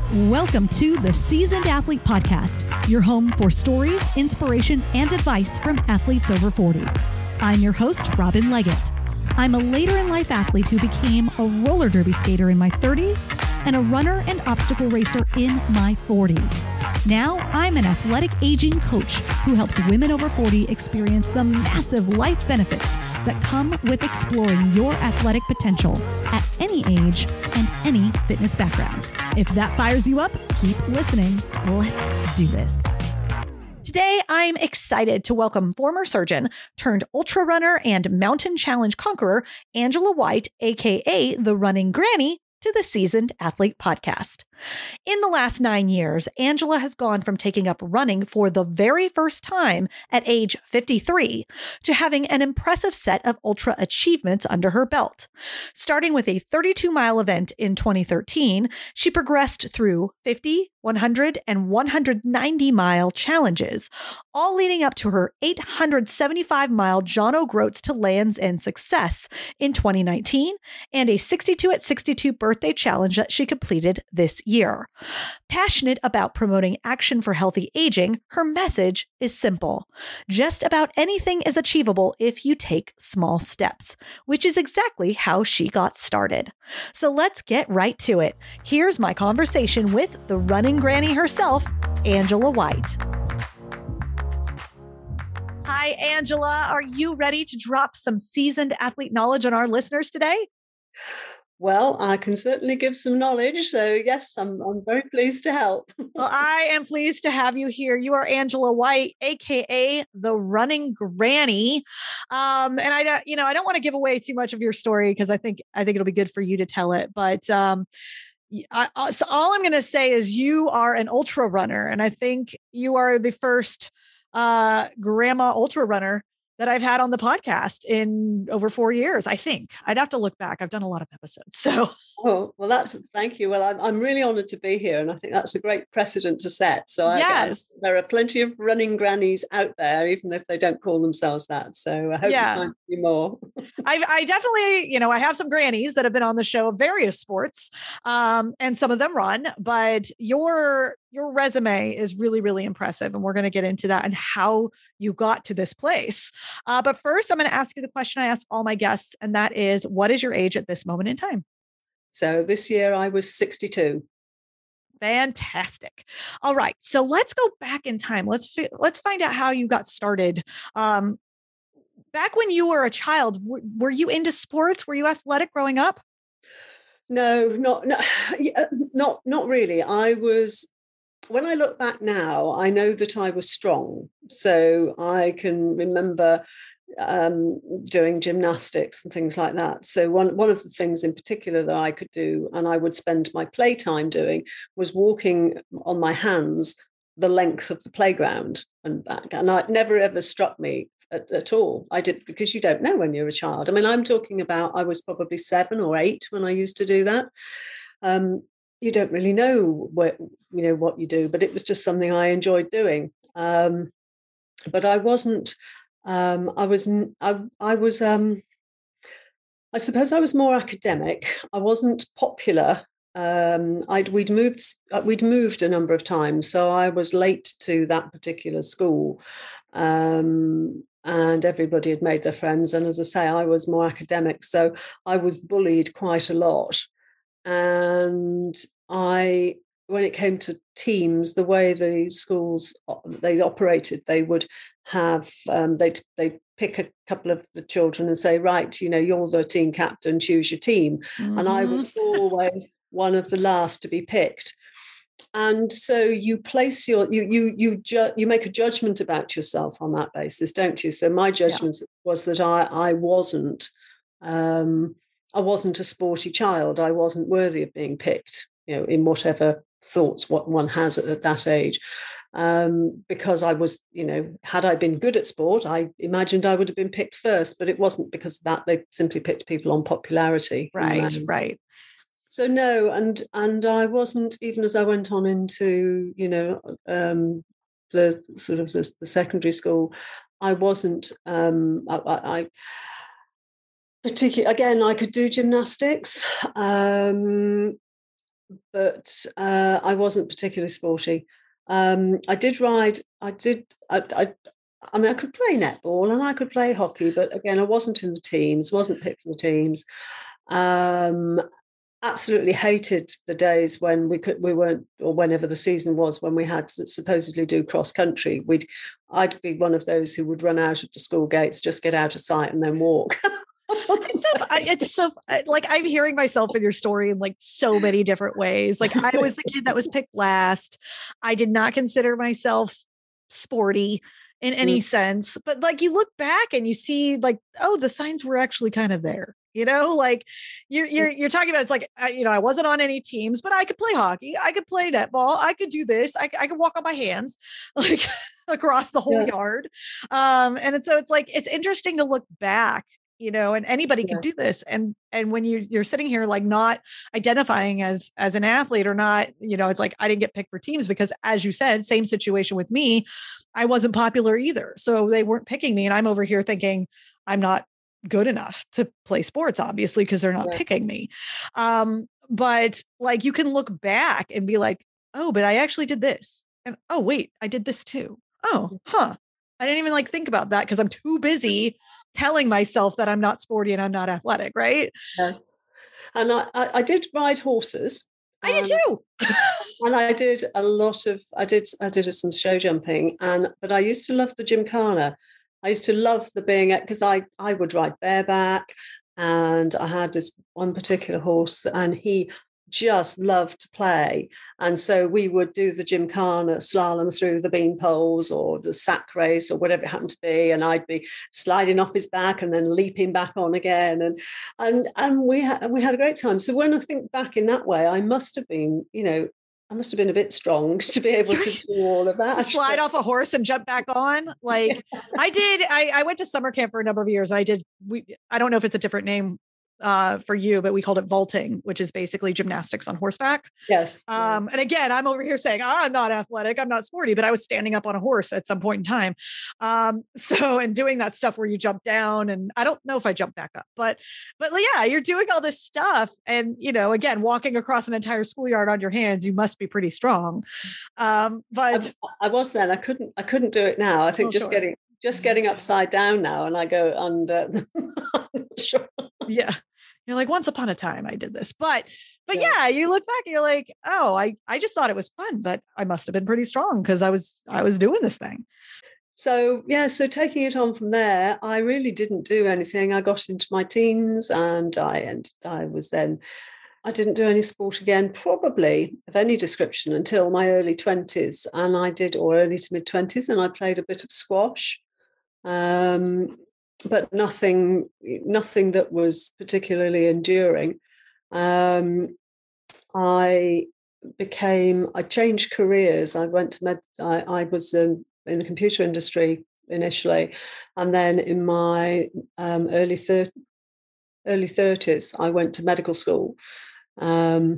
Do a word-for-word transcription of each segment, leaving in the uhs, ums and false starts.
Welcome to the Seasoned Athlete Podcast, your home for stories, inspiration, and advice from athletes over forty. I'm your host, Robin Leggett. I'm a later in life athlete who became a roller derby skater in my thirties and a runner and obstacle racer in my forties. Now I'm an athletic aging coach who helps women over forty experience the massive life benefits that come with exploring your athletic potential at any age and any fitness background. If that fires you up, keep listening. Let's do this. Today, I'm excited to welcome former surgeon turned ultra runner and mountain challenge conqueror, Angela White, aka the Running Granny, to the Seasoned Athlete Podcast. In the last nine years, Angela has gone from taking up running for the very first time at age fifty-three to having an impressive set of ultra achievements under her belt. Starting with a thirty-two mile event in twenty thirteen, she progressed through fifty, one hundred, and one hundred ninety mile challenges, all leading up to her eight hundred seventy-five mile John O'Groats to Land's End success in twenty nineteen and a sixty-two at sixty-two birthday challenge that she completed this year. Passionate about promoting action for healthy aging, her message is simple. Just about anything is achievable if you take small steps, which is exactly how she got started. So let's get right to it. Here's my conversation with the running granny herself, Angela White. Hi, Angela. Are you ready to drop some seasoned athlete knowledge on our listeners today? Well, I can certainly give some knowledge. So yes, I'm I'm very pleased to help. Well, I am pleased to have you here. You are Angela White, A K A the Running Granny. Um, and I, you know, I don't want to give away too much of your story because I think, I think it'll be good for you to tell it. But um, I, so all I'm going to say is you are an ultra runner. And I think you are the first uh, grandma ultra runner that I've had on the podcast in over four years, I think. I'd have to look back. I've done a lot of episodes. So, oh, well, that's, thank you. Well, I'm, I'm really honored to be here. And I think that's a great precedent to set. So I, yes, I, there are plenty of running grannies out there, even if they don't call themselves that. So I hope yeah. you find a few more. I, I definitely, you know, I have some grannies that have been on the show of various sports, um, and some of them run, but your, your resume is really, really impressive. And we're going to get into that and how you got to this place. Uh, but first, I'm going to ask you the question I ask all my guests, and that is, what is your age at this moment in time? So this year I was sixty-two. Fantastic. All right. So let's go back in time. Let's, fi- let's find out how you got started. Um, back when you were a child, w- were you into sports? Were you athletic growing up? No, not, no, not, not really. I was, when I look back now, I know that I was strong. So I can remember um, doing gymnastics and things like that. So one, one of the things in particular that I could do, and I would spend my playtime doing, was walking on my hands the length of the playground and back. And it never ever struck me at, at all. I did, because you don't know when you're a child. I mean, I'm talking about, I was probably seven or eight when I used to do that. Um, you don't really know what, you know, what you do, but it was just something I enjoyed doing. Um, but I wasn't, um, I was, I, I was, um, I suppose I was more academic. I wasn't popular. Um, I'd, we'd moved, we'd moved a number of times. So I was late to that particular school. Um, and everybody had made their friends. And as I say, I was more academic. So I was bullied quite a lot. And I, when it came to teams, the way the schools they operated, they would have um, they'd they'd pick a couple of the children and say, right, you know, you're the team captain, choose your team. Mm-hmm. And I was always one of the last to be picked. And so you place your you you you ju- you make a judgment about yourself on that basis, don't you? So my judgment yeah. was that I I wasn't. Um, I wasn't a sporty child. I wasn't worthy of being picked, you know, in whatever thoughts what one has at, at that age. Um, because I was, you know, had I been good at sport, I imagined I would have been picked first, but it wasn't because of that. They simply picked people on popularity. Right, right. So no, and and I wasn't, even as I went on into, you know, um, the sort of the, the secondary school, I wasn't, um, I, I particularly, again, I could do gymnastics. Um, but uh, I wasn't particularly sporty. Um, I did ride. I did. I, I. I mean, I could play netball and I could play hockey, but again, I wasn't in the teams. Wasn't picked for the teams. Um, absolutely hated the days when we could we weren't, or whenever the season was, when we had to supposedly do cross country. We'd I'd be one of those who would run out of the school gates, just get out of sight and then walk. It's so, it's so like I'm hearing myself in your story in like so many different ways. Like I was the kid that was picked last. I did not consider myself sporty in any mm. sense, but like you look back and you see like, oh, the signs were actually kind of there. You know, like you're, you're, you're talking about, it's like, I, you know, I wasn't on any teams, but I could play hockey. I could play netball. I could do this. I, I could walk on my hands like across the whole yeah. yard. Um, and it's, so it's like, it's interesting to look back, you know, and anybody yeah. could do this. And, and when you, you're sitting here, like not identifying as, as an athlete or not, you know, it's like, I didn't get picked for teams because, as you said, same situation with me, I wasn't popular either. So they weren't picking me. And I'm over here thinking I'm not good enough to play sports, obviously, because they're not yeah. picking me. Um, but like, you can look back and be like, oh, but I actually did this. And oh, wait, I did this too. Oh, huh. I didn't even like think about that because I'm too busy telling myself that I'm not sporty and I'm not athletic. Right. Yeah. And I, I, I did ride horses. I did too. And I did a lot of, I did, I did some show jumping, and, but I used to love the gymkhana. I used to love the being at, because I, I would ride bareback, and I had this one particular horse and he just loved to play. And so we would do the gymkhana slalom through the bean poles or the sack race or whatever it happened to be. And I'd be sliding off his back and then leaping back on again. And, and, and we had, we had a great time. So when I think back in that way, I must have been, you know, I must have been a bit strong to be able to do all of that. To slide off a horse and jump back on. Like yeah. I did, I, I went to summer camp for a number of years. I did, we, I don't know if it's a different name uh, for you, but we called it vaulting, which is basically gymnastics on horseback. Yes. Um, and again, I'm over here saying, oh, I'm not athletic, I'm not sporty, but I was standing up on a horse at some point in time. Um, so, and doing that stuff where you jump down, and I don't know if I jump back up, but, but yeah, you're doing all this stuff. And, you know, again, walking across an entire schoolyard on your hands, you must be pretty strong. Um, but I, I was then, I couldn't, I couldn't do it now. I think oh, just sure. getting, just getting upside down now, and I go under. Sure. Yeah. You're like, once upon a time I did this, but, but yeah. yeah, you look back and you're like, oh, I, I just thought it was fun, but I must've been pretty strong because I was, I was doing this thing. So, yeah. So taking it on from there, I really didn't do anything. I got into my teens, and I, and I was then, I didn't do any sport again, probably of any description, until my early twenties. And I did, or early to mid twenties, and I played a bit of squash. Um, but nothing, nothing that was particularly enduring. Um, I became, I changed careers. I went to med, I, I was um, in the computer industry initially, and then in my um, early thir- early thirties, I went to medical school, um,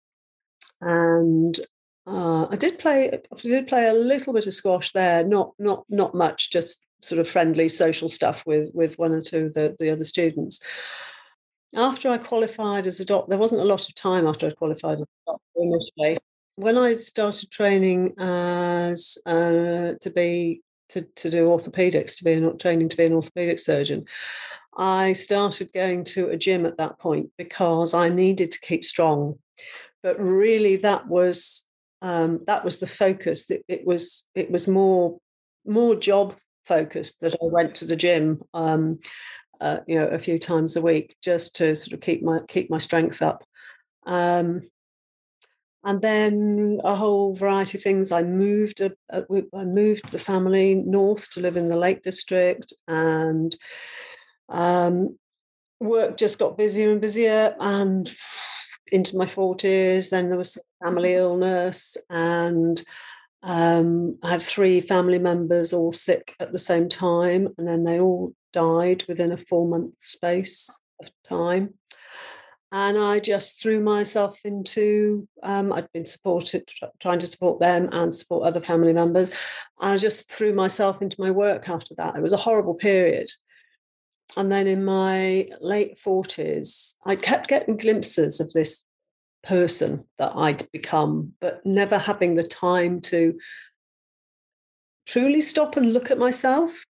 and uh, I did play, I did play a little bit of squash there, not not not much, just sort of friendly social stuff with with one or two of the, the other students. After I qualified as a doctor, there wasn't a lot of time after I qualified as a doctor initially. When I started training as uh, to be to, to do orthopedics, to be an, training to be an orthopedic surgeon, I started going to a gym at that point because I needed to keep strong. But really, that was um, that was the focus. It, it was it was more more job focused that I went to the gym, um, uh, you know, a few times a week, just to sort of keep my keep my strength up. Um, and then a whole variety of things. I moved. A, a, I moved the family north to live in the Lake District, and um, work just got busier and busier. And into my forties, then there was some family illness, and Um, I have three family members all sick at the same time, and then they all died within a four-month space of time. And I just threw myself into, um, I'd been supported, trying to support them and support other family members. And I just threw myself into my work after that. It was a horrible period. And then in my late forties, I kept getting glimpses of this person that I'd become, but never having the time to truly stop and look at myself.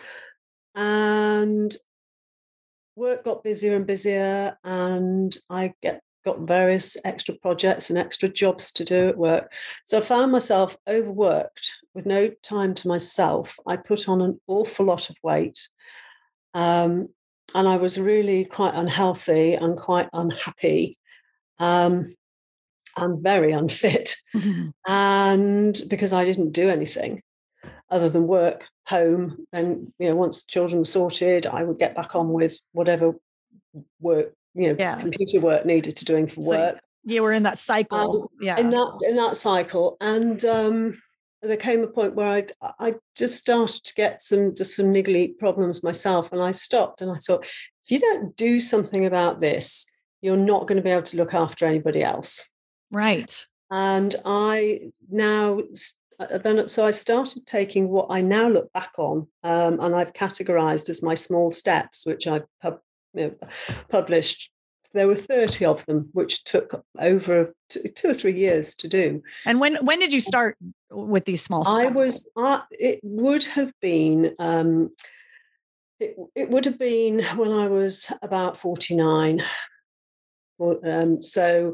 And work got busier and busier, and I get got various extra projects and extra jobs to do at work. So I found myself overworked with no time to myself. I put on an awful lot of weight. Um, and I was really quite unhealthy and quite unhappy. Um, and very unfit. Mm-hmm. And because I didn't do anything other than work, home, and, you know, once the children were sorted, I would get back on with whatever work, you know, yeah. computer work needed to doing for so work. You were in that cycle. Um, yeah. In that, in that cycle. And um, there came a point where I I just started to get some, just some niggly problems myself. And I stopped and I thought, if you don't do something about this, you're not going to be able to look after anybody else. Right. And I now, then so I started taking what I now look back on, um, and I've categorized as my small steps, which I pub, you know, published. There were thirty of them, which took over two, two or three years to do. And when when did you start with these small steps? I was, uh, it would have been, um, it, it would have been when I was about forty-nine. Um, so,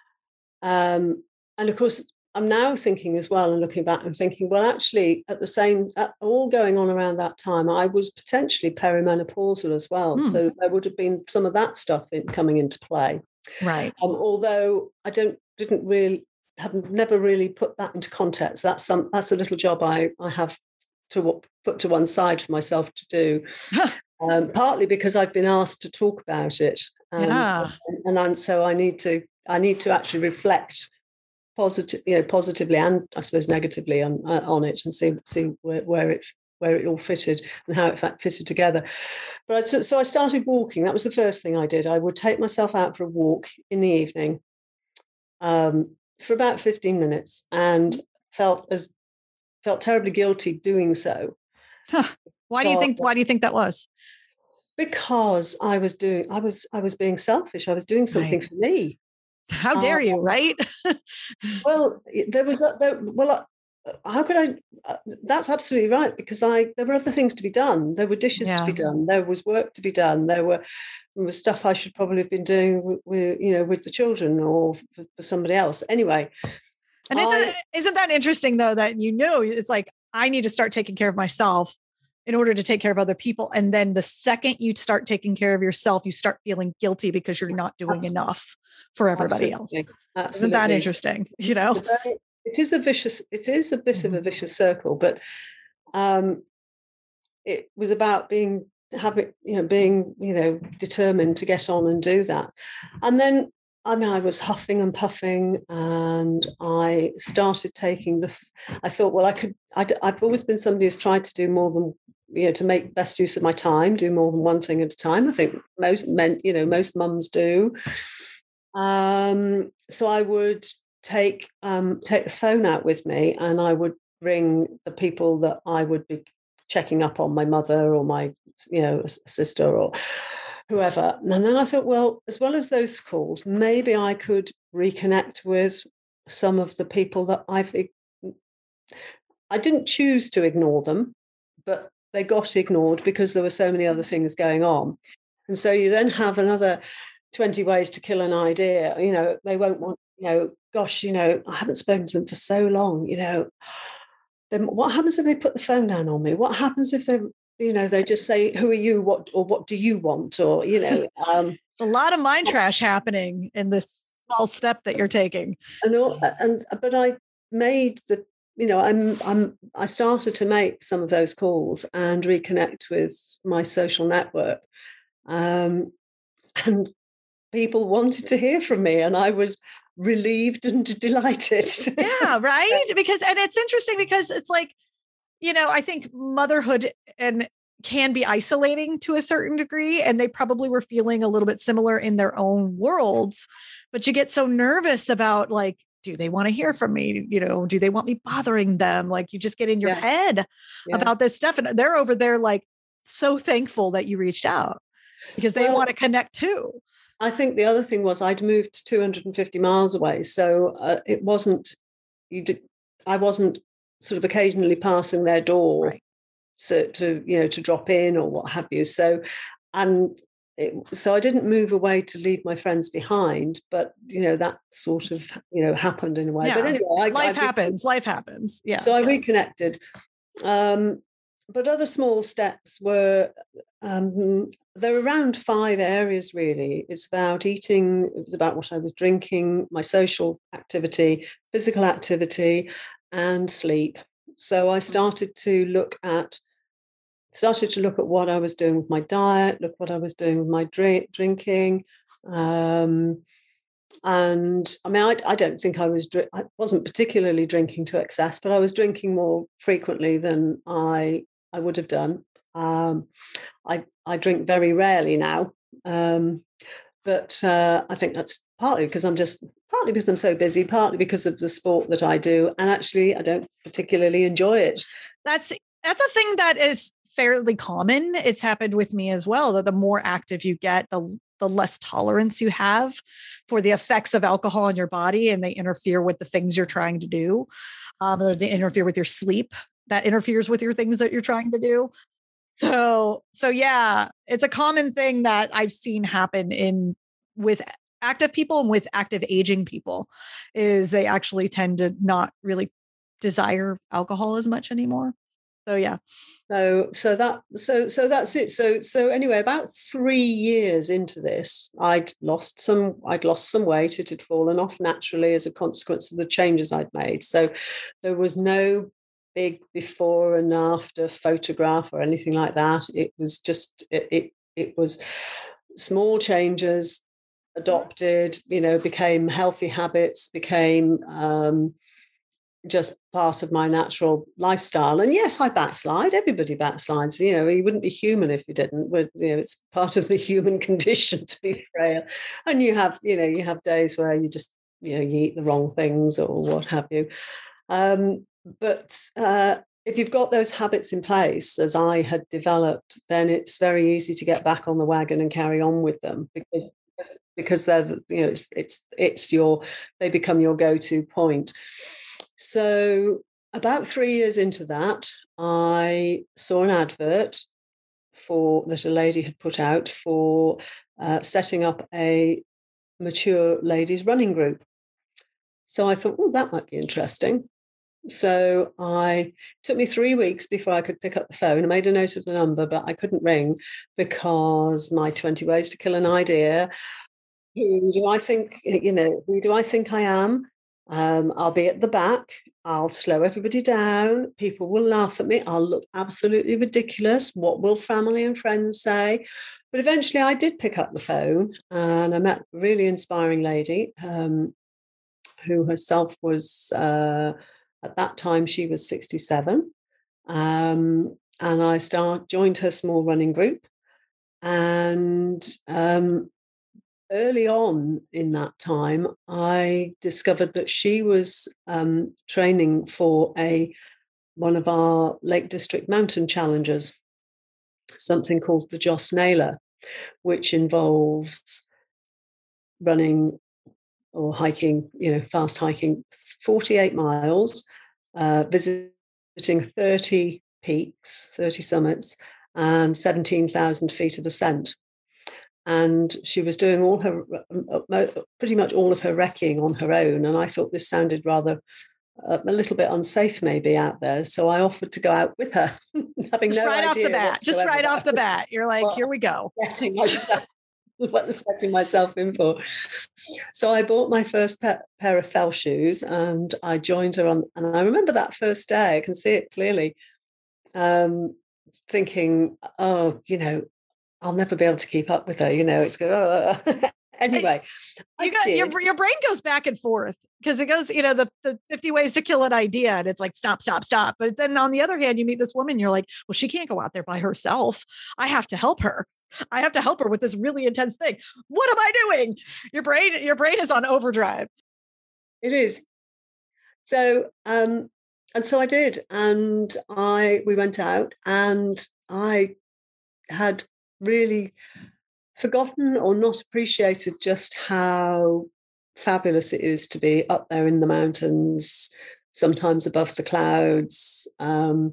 um, and of course, I'm now thinking as well and looking back and thinking, well, actually, at the same, at all going on around that time, I was potentially perimenopausal as well. Mm. So there would have been some of that stuff in, coming into play. Right. Um, although I don't, didn't really, have never really put that into context. That's some, that's a little job I, I have to put to one side for myself to do. um, partly because I've been asked to talk about it. And, yeah. and, and so I need to, I need to actually reflect positive, you know, positively and I suppose negatively on uh, on it, and see see where, where it where it all fitted and how it fitted together. But I, so, so I started walking. That was the first thing I did. I would take myself out for a walk in the evening, um, for about fifteen minutes, and felt as felt terribly guilty doing so. Huh. Why do you think? Why do you think that was? Because I was doing. I was. I was being selfish. I was doing something right. for me. How dare you, right? well, there was, there, well, how could I, uh, that's absolutely right, because I, there were other things to be done. There were dishes yeah. to be done. There was work to be done. There were, there was stuff I should probably have been doing with, with you know, with the children or for, for somebody else. Anyway. And isn't, I, isn't that interesting though, that, you know, it's like, I need to start taking care of myself in order to take care of other people. And then the second you start taking care of yourself, you start feeling guilty because you're not doing Absolutely. enough for everybody Absolutely. else. Absolutely. Isn't that interesting? You know, it is a vicious, it is a bit mm-hmm. of a vicious circle, but um, it was about being, having, you know, being, you know, determined to get on and do that. And then, I mean, I was huffing and puffing, and I started taking the, I thought, well, I could, I, I've always been somebody who's tried to do more than, you know, to make best use of my time, do more than one thing at a time. I think most men, you know, most mums do. Um, so I would take um, take the phone out with me, and I would ring the people that I would be checking up on, my mother or my, you know, sister or whoever. And then I thought, well, as well as those calls, maybe I could reconnect with some of the people that I've, I didn't choose to ignore them, but they got ignored because there were so many other things going on. And so you then have another twenty ways to kill an idea. You know, they won't want, you know, gosh, you know, I haven't spoken to them for so long, you know, then what happens if they put the phone down on me? What happens if they, you know, they just say, who are you? What, or what do you want? Or, you know, um, a lot of mind trash happening in this small step that you're taking. And, all, and, but I made the, you know, I'm, I'm, I started to make some of those calls and reconnect with my social network. Um, and people wanted to hear from me, and I was relieved and delighted. Yeah, right. Because, and it's interesting because it's like, you know, I think motherhood and can be isolating to a certain degree, and they probably were feeling a little bit similar in their own worlds, but you get so nervous about, like, do they want to hear from me? You know, do they want me bothering them? Like, you just get in your yes. head yeah. about this stuff, and they're over there like so thankful that you reached out because they well, want to connect too. I think the other thing was I'd moved two hundred fifty miles away. So uh, it wasn't, you did, I wasn't sort of occasionally passing their door Right. so to, you know, to drop in or what have you. So, and it, so I didn't move away to leave my friends behind, but, you know, that sort of, you know, happened in a way. Yeah. But anyway, I, life I happens, life happens. Yeah. So I reconnected. Um, but other small steps were, um, there are around five areas really. It's about eating, it was about what I was drinking, my social activity, physical activity, and sleep. So I started to look at started to look at what I was doing with my diet, look what I was doing with my drink, drinking. Um, and I mean, I, I don't think I was, I wasn't particularly drinking to excess, but I was drinking more frequently than I I would have done. Um, I I drink very rarely now, um, but uh, I think that's partly because I'm just partly because I'm so busy, partly because of the sport that I do, and actually I don't particularly enjoy it. That's that's a thing that is fairly common. It's happened with me as well, that the more active you get, the the less tolerance you have for the effects of alcohol in your body, and they interfere with the things you're trying to do. Um, or they interfere with your sleep. That interferes with your things that you're trying to do. So, so yeah, it's a common thing that I've seen happen in with active people and with active aging people, is they actually tend to not really desire alcohol as much anymore. So yeah. So so that so so that's it. So so anyway, about three years into this, I'd lost some I'd lost some weight. It had fallen off naturally as a consequence of the changes I'd made. So there was no big before and after photograph or anything like that. It was just it it, it was small changes adopted, you know, became healthy habits, became um just part of my natural lifestyle. And yes, I backslide. Everybody backslides. You know, you wouldn't be human if you didn't. But, you know, it's part of the human condition to be frail. And you have, you know, you have days where you just, you know, you eat the wrong things or what have you. Um, but uh, if you've got those habits in place, as I had developed, then it's very easy to get back on the wagon and carry on with them because because they're, you know, it's it's it's your they become your go-to point. So about three years into that, I saw an advert for that a lady had put out for uh, setting up a mature ladies running group. So I thought, oh, that might be interesting. So I it took me three weeks before I could pick up the phone. I made a note of the number, but I couldn't ring because my twenty ways to kill an idea. Who do I think, you know, who do I think I am? Um, I'll be at the back. I'll slow everybody down. People will laugh at me. I'll look absolutely ridiculous. What will family and friends say? But eventually I did pick up the phone and I met a really inspiring lady um, who herself was, uh, at that time, she was sixty-seven. Um, and I start, joined her small running group. And um, early on in that time, I discovered that she was um, training for a one of our Lake District mountain challenges, something called the Joss Naylor, which involves running or hiking, you know, fast hiking forty-eight miles, uh, visiting thirty peaks, thirty summits, and seventeen thousand feet of ascent. And she was doing all her, pretty much all of her recceing on her own. And I thought this sounded rather uh, a little bit unsafe, maybe out there. So I offered to go out with her, having just no right idea off the bat. Just right off the bat, you're like, well, here we go. Setting myself, setting myself in for. So I bought my first pair, pair of fell shoes, and I joined her on. And I remember that first day. I can see it clearly. Um, thinking, oh, you know, I'll never be able to keep up with her. You know, it's good. Oh. Anyway, you got your, your brain goes back and forth because it goes, you know, the, the fifty ways to kill an idea. And it's like, stop, stop, stop. But then on the other hand, you meet this woman, you're like, well, she can't go out there by herself. I have to help her. I have to help her with this really intense thing. What am I doing? Your brain, your brain is on overdrive. It is. So, um, and so I did. And I, we went out and I had really forgotten or not appreciated just how fabulous it is to be up there in the mountains, sometimes above the clouds. Um,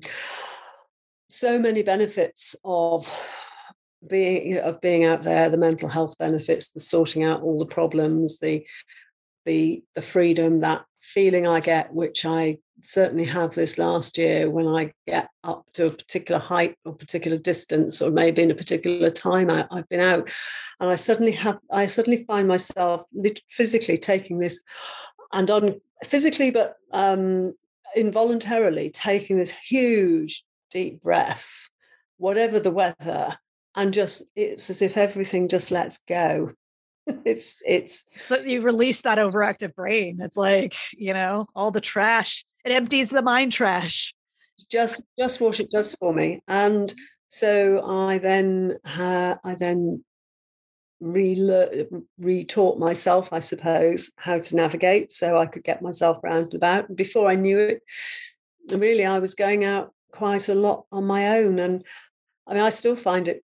so many benefits of being of being out there, the mental health benefits, the sorting out all the problems, the the the freedom, that feeling I get, which I certainly have this last year, when I get up to a particular height or particular distance, or maybe in a particular time I, I've been out, and I suddenly have I suddenly find myself physically taking this, and on physically but um, involuntarily taking this huge deep breath, whatever the weather, and just it's as if everything just lets go. It's it's so you release that overactive brain. It's like, you know, all the trash. It empties the mind trash. Just just what it does for me. And so I then uh, I then re re-taught myself, I suppose, how to navigate, so I could get myself around and about. And before I knew it, really, I was going out quite a lot on my own. And I mean, I still find it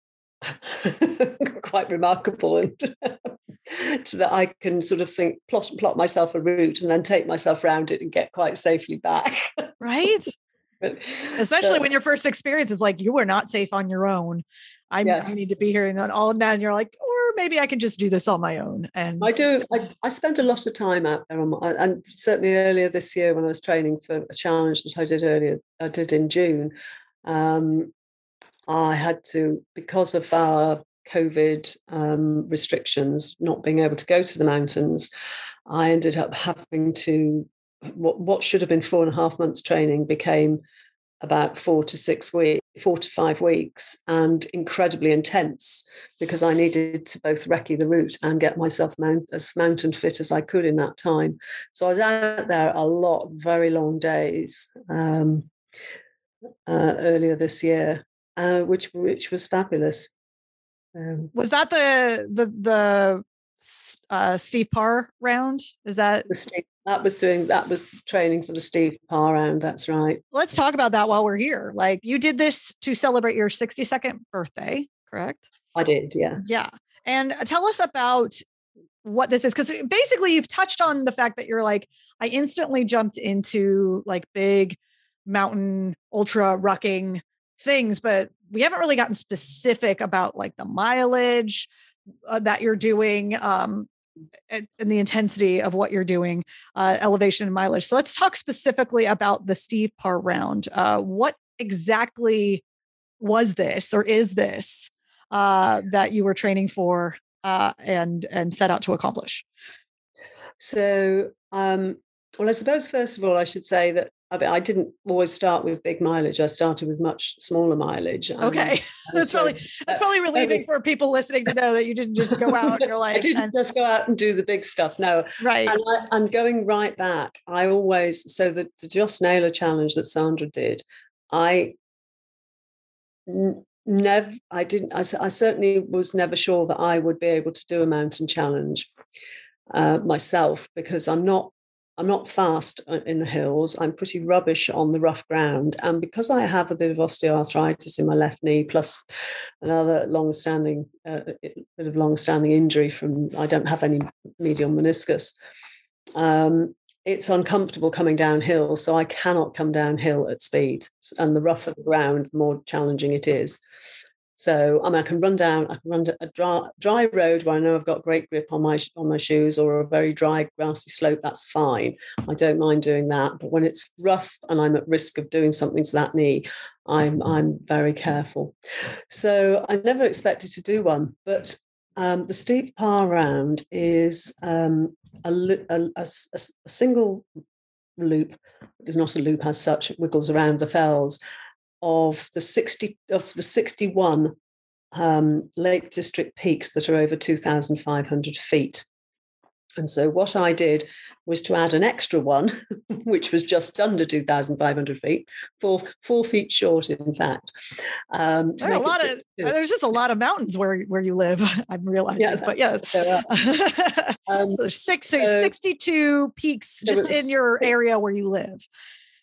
quite remarkable, and so that I can sort of think, plot, plot myself a route and then take myself around it and get quite safely back. Right. but, Especially but, when your first experience is like, you are not safe on your own. I'm, yes. I need to be here, and then all now, and you're like, or maybe I can just do this on my own. And I do. I, I spent a lot of time out there, on my, and certainly earlier this year when I was training for a challenge that I did earlier, I did in June. Um, I had to, because of our COVID um, restrictions, not being able to go to the mountains, I ended up having to, what, what should have been four and a half months training became about four to six weeks, four to five weeks, and incredibly intense, because I needed to both recce the route and get myself mount, as mountain fit as I could in that time. So I was out there a lot, very long days um, uh, earlier this year, uh, which which was fabulous. Um, was that the the the uh, Steve Parr round? Is that the Steve, that was doing that was training for the Steve Parr round? That's right. Let's talk about that while we're here. Like, you did this to celebrate your sixty-second birthday, correct? I did, yes. Yeah, and tell us about what this is, because basically you've touched on the fact that you're like, I instantly jumped into like big mountain ultra rucking things, but we haven't really gotten specific about like the mileage uh, that you're doing um, and, and the intensity of what you're doing, uh, elevation and mileage. So let's talk specifically about the Steve Parr round. Uh, what exactly was this, or is this uh, that you were training for uh, and and set out to accomplish? So, um, well, I suppose first of all I should say that I, mean, I didn't always start with big mileage. I started with much smaller mileage. Okay, um, that's probably that's probably relieving for people listening to know that you didn't just go out and you're like, I didn't and, just go out and do the big stuff. No, right. And, I, and going right back, I always so the, the Joss Naylor challenge that Sandra did, I n- never, I didn't, I, I certainly was never sure that I would be able to do a mountain challenge uh, myself, because I'm not. I'm not fast in the hills. I'm pretty rubbish on the rough ground. And because I have a bit of osteoarthritis in my left knee, plus another long-standing, uh, bit of long-standing injury from, I don't have any medial meniscus, um, it's uncomfortable coming downhill. So I cannot come downhill at speed. And the rougher the ground, the more challenging it is. So I mean, I can run down, I can run a dry, dry road where I know I've got great grip on my on my shoes, or a very dry, grassy slope, that's fine. I don't mind doing that. But when it's rough and I'm at risk of doing something to that knee, I'm I'm very careful. So I never expected to do one. But um, the Steve Parr round is um, a, a, a, a single loop. It's not a loop as such, it wiggles around the fells, of the sixty of the sixty-one um, Lake District peaks that are over two thousand five hundred feet. And so what I did was to add an extra one, which was just under two thousand five hundred feet, four four feet short, in fact. Um, there are a lot of there's just a lot of mountains where where you live. I'm realizing, yeah, but yes, there are. um, so there's six, so, there's sixty-two peaks just was, in your area where you live.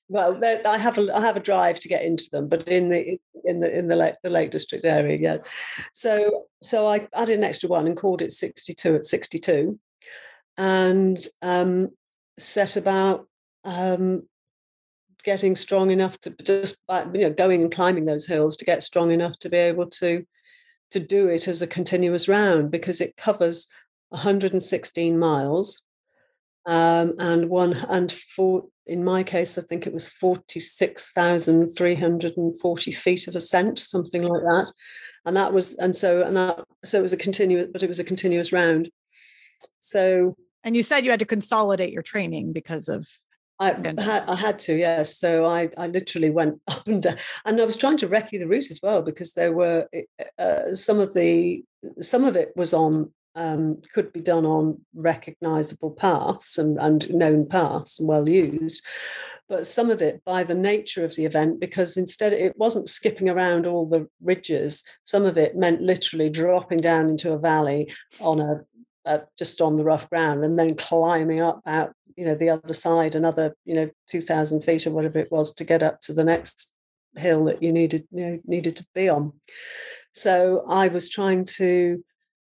Well, I have a I have a drive to get into them, but in the in the in the Lake, the Lake District area, yeah. So so I added an extra one and called it sixty-two at sixty-two, and um, set about um, getting strong enough to just you know going and climbing those hills to get strong enough to be able to to do it as a continuous round, because it covers one hundred sixteen miles. Um, and one and four, in my case, I think it was forty-six thousand three hundred forty feet of ascent, something like that. And that was, and so, and that, so it was a continuous, but it was a continuous round. So, and you said you had to consolidate your training because of. I had, I had to, yes. So I, I literally went up and down, and I was trying to recce the route as well, because there were uh, some of the, some of it was on. Um, could be done on recognisable paths and, and known paths and well used, but some of it, by the nature of the event, because instead it wasn't skipping around all the ridges, some of it meant literally dropping down into a valley on a, a just on the rough ground, and then climbing up out you know the other side, another you know two thousand feet or whatever it was, to get up to the next hill that you needed you know needed to be on. So I was trying to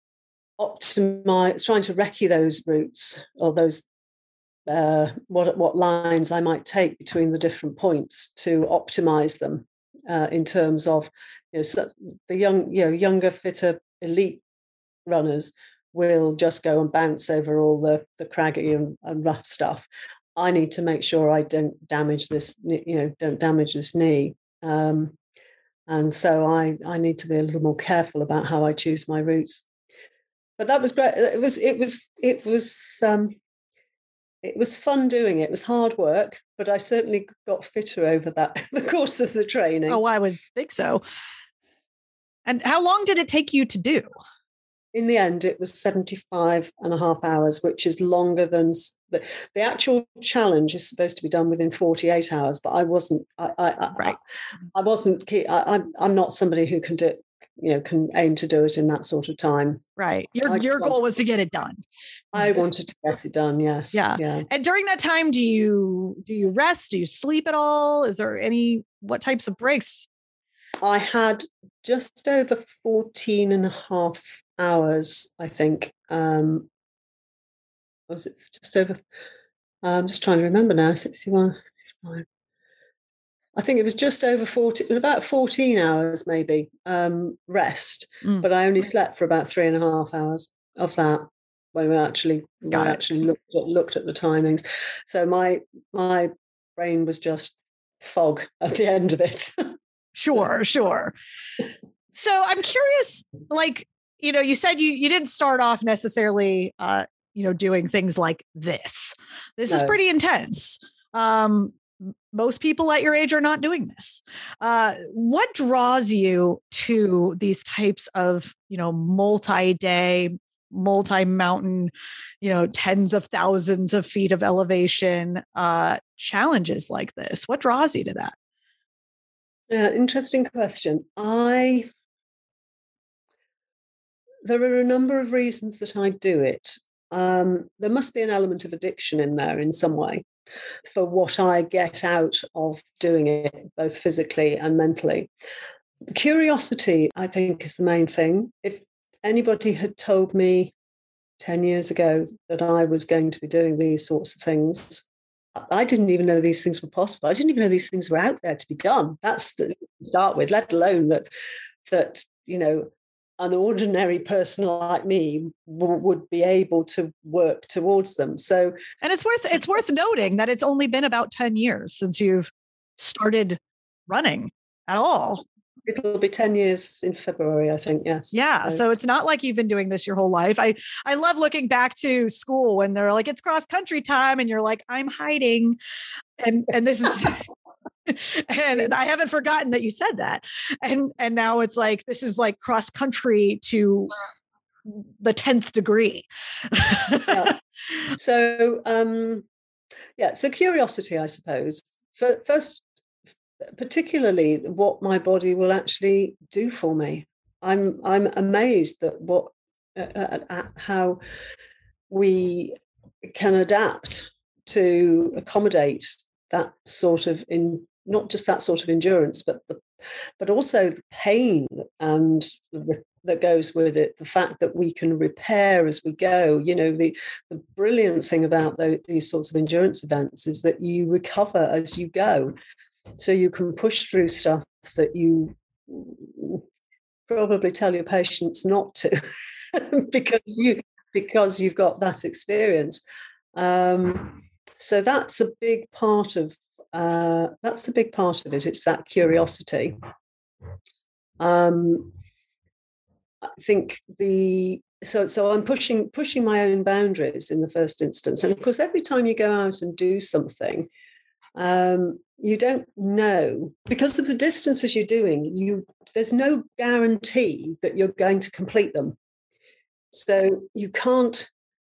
optimize, trying to recce those routes, or those uh, what what lines I might take between the different points to optimize them uh, in terms of you know so the young you know younger, fitter, elite runners will just go and bounce over all the the craggy and, and rough stuff. I need to make sure I don't damage this you know don't damage this knee. Um, and so I I need to be a little more careful about how I choose my routes. But that was great. It was, it was, it was, um, it was fun doing it. It was hard work, but I certainly got fitter over that the course of the training. Oh, I would think so. And how long did it take you to do? In the end, it was seventy-five and a half hours, which is longer than the, the actual challenge is supposed to be done within forty-eight hours. But I wasn't, I, I, right. I, I wasn't, I, I'm, I'm not somebody who can do it. You know, can aim to do it in that sort of time. Right. Your your goal was to get it done. I wanted to get it done. Yes. Yeah. Yeah. And during that time, do you do you rest? Do you sleep at all? Is there any, what types of breaks? I had just over fourteen and a half hours, I think. Um, was it just over? I'm just trying to remember now. sixty-one. I think it was just over forty, it was about fourteen hours maybe um, rest, mm. but I only slept for about three and a half hours of that when we actually when I actually looked at, looked at the timings. So my my brain was just fog at the end of it. Sure, sure. So I'm curious, like, you know, you said you you didn't start off necessarily, uh, you know, doing things like this. This no. is pretty intense. Um, Most people at your age are not doing this. Uh, what draws you to these types of, you know, multi-day, multi-mountain, you know, tens of thousands of feet of elevation uh, challenges like this? What draws you to that? Yeah, interesting question. I, there are a number of reasons that I do it. Um, there must be an element of addiction in there in some way for what I get out of doing it, both physically and mentally. Curiosity, I think, is the main thing. If anybody had told me ten years ago that I was going to be doing these sorts of things, I didn't even know these things were possible. I didn't even know these things were out there to be done. That's the, to start with, let alone that, that, you know, an ordinary person like me w- would be able to work towards them. So, and it's worth it's worth noting that it's only been about ten years since you've started running at all. It'll be ten years in February, I think. Yes. Yeah. So. so it's not like you've been doing this your whole life. I I love looking back to school when they're like, it's cross country time, and you're like, I'm hiding, and and this is. And I haven't forgotten that you said that. And and now it's like, this is like cross country to the tenth degree. Yeah. So, um, yeah, so curiosity, I suppose. First, particularly what my body will actually do for me. I'm I'm amazed that what uh, at how we can adapt to accommodate that sort of in not just that sort of endurance, but the, but also the pain and the, that goes with it. The fact that we can repair as we go. You know, the the brilliant thing about the, these sorts of endurance events is that you recover as you go, so you can push through stuff that you probably tell your patients not to, because you because you've got that experience. Um, so that's a big part of uh, that's a big part of it. It's that curiosity. Um, I think the so so I'm pushing pushing my own boundaries in the first instance, and of course, every time you go out and do something, um, you don't know, because of the distances you're doing. You there's no guarantee that you're going to complete them, so you can't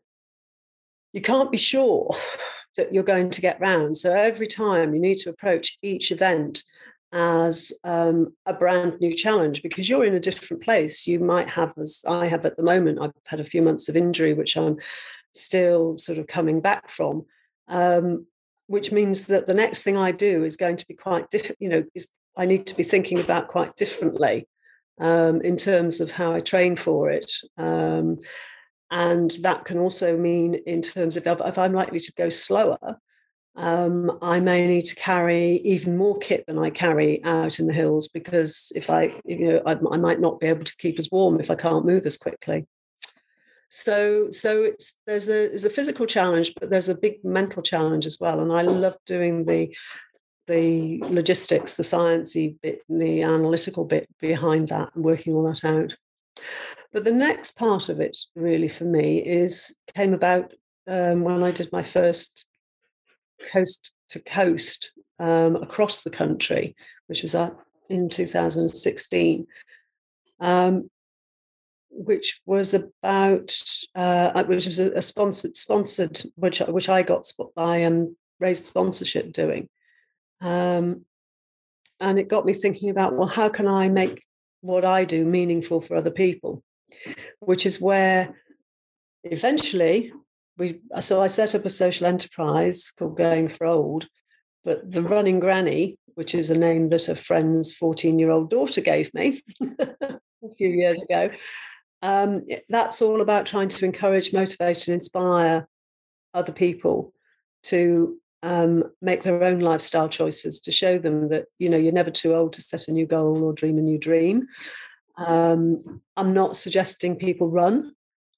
you can't be sure that you're going to get round. So every time you need to approach each event as um, a brand new challenge, because you're in a different place. You might have, as I have at the moment, I've had a few months of injury, which I'm still sort of coming back from, um, which means that the next thing I do is going to be quite different, you know, is I need to be thinking about quite differently um, in terms of how I train for it. Um, and that can also mean in terms of if I'm likely to go slower, Um, I may need to carry even more kit than I carry out in the hills, because if I, you know, I, I might not be able to keep as warm if I can't move as quickly. So, so it's there's a there's a physical challenge, but there's a big mental challenge as well. And I love doing the the logistics, the sciencey bit, the analytical bit behind that, and working all that out. But the next part of it, really, for me, is came about um, when I did my first coast to coast um, across the country, which was uh, in two thousand sixteen, um, which was about uh, which was a, a sponsored sponsored which which I got I um, raised sponsorship doing, um, and it got me thinking about, well, how can I make what I do meaningful for other people, which is where eventually. We, so I set up a social enterprise called Going for Old, but the Running Granny, which is a name that a friend's fourteen-year-old daughter gave me a few years ago, um, that's all about trying to encourage, motivate, and inspire other people to um, make their own lifestyle choices, to show them that, you know, you're never too old to set a new goal or dream a new dream. Um, I'm not suggesting people run.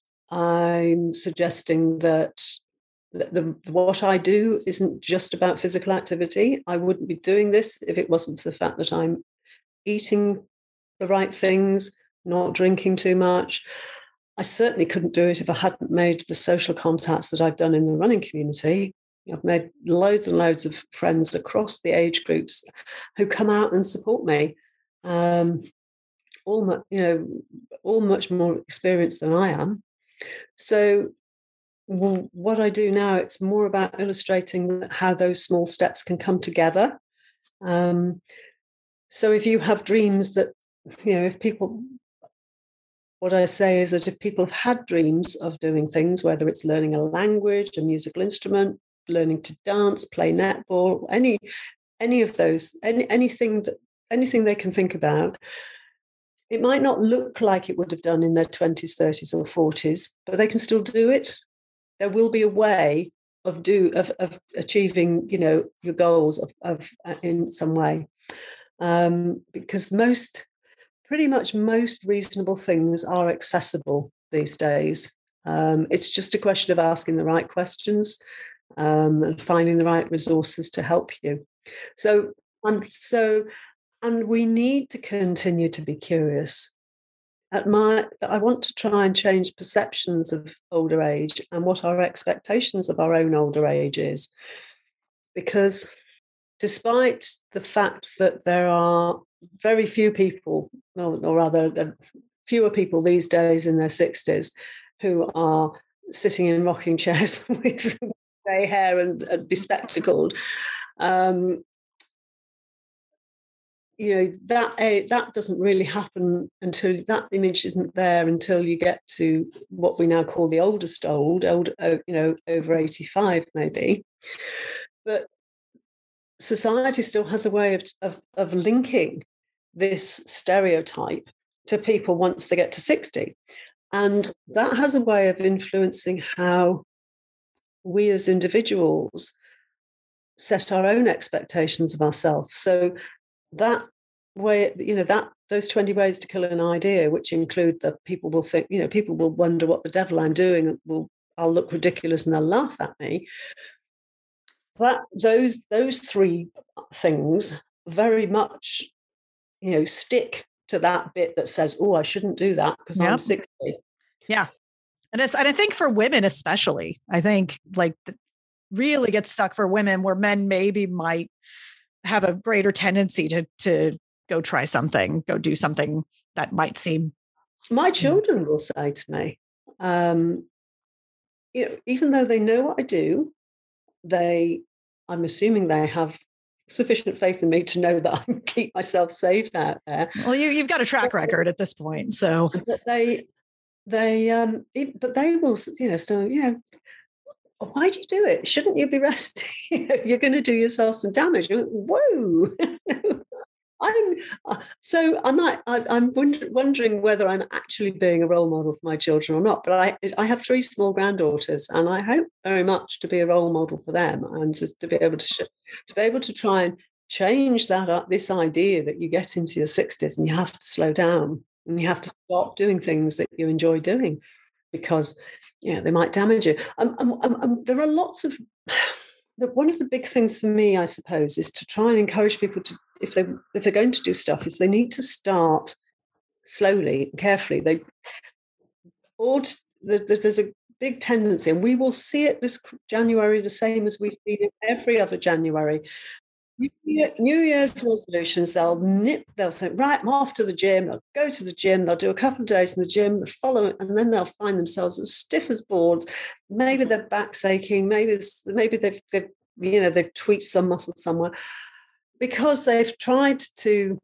I'm suggesting that the, the, what I do isn't just about physical activity. I wouldn't be doing this if it wasn't for the fact that I'm eating the right things, not drinking too much. I certainly couldn't do it if I hadn't made the social contacts that I've done in the running community. I've made loads and loads of friends across the age groups who come out and support me. Um, all much, you know, all much more experienced than I am. So well, what I do now, it's more about illustrating how those small steps can come together. Um, so if you have dreams that, you know, if people, what I say is that if people have had dreams of doing things, whether it's learning a language, a musical instrument, learning to dance, play netball, any any of those, any anything that anything they can think about. It might not look like it would have done in their twenties, thirties, or forties, but they can still do it. There will be a way of do of, of achieving, you know, your goals of, of in some way, um, because most, pretty much most reasonable things are accessible these days. Um, it's just a question of asking the right questions um, and finding the right resources to help you. So I'm so. And we need to continue to be curious. At my, I want to try and change perceptions of older age and what our expectations of our own older age is. Because despite the fact that there are very few people, or, or rather fewer people these days in their sixties who are sitting in rocking chairs with grey hair and, and bespectacled, um, you know, that uh, that doesn't really happen until that image isn't there until you get to what we now call the oldest old, old, uh, you know, over eighty-five maybe. But society still has a way of, of, of linking this stereotype to people once they get to sixty. And that has a way of influencing how we as individuals set our own expectations of ourselves. So that way, you know, that those twenty ways to kill an idea, which include that people will think, you know, people will wonder what the devil I'm doing, will I'll look ridiculous and they'll laugh at me. That those those three things very much, you know, stick to that bit that says, oh, I shouldn't do that because yep. I'm sixty. Yeah. And it's, and I think for women, especially, I think like really gets stuck for women where men maybe might have a greater tendency to, to go try something, go do something that might seem. My children will say to me, um, you know, even though they know what I do, they, I'm assuming they have sufficient faith in me to know that I can keep myself safe out there. Well, you, you've got a track record at this point, so. But they, they, um, but they will, you know, still, you know, why do you do it? Shouldn't you be resting? You're going to do yourself some damage. You're like, whoa. I'm uh, so I might I, I'm wonder, wondering whether I'm actually being a role model for my children or not. But I I have three small granddaughters, and I hope very much to be a role model for them, and just to be able to sh- to be able to try and change that up. This idea that you get into your sixties and you have to slow down and you have to stop doing things that you enjoy doing because yeah they might damage you. Um, um, um, um, there are lots of. One of the big things for me, I suppose, is to try and encourage people to, if they if they're going to do stuff, is they need to start slowly and carefully. They, or there's a big tendency, and we will see it this January the same as we've seen it every other January. New, Year, New Year's resolutions, they'll nip, they'll think, right, I'm off to the gym, they'll go to the gym, they'll do a couple of days in the gym, they'll follow it, and then they'll find themselves as stiff as boards. Maybe their back's aching, maybe maybe they've, they've you know they've tweaked some muscle somewhere because they've tried to,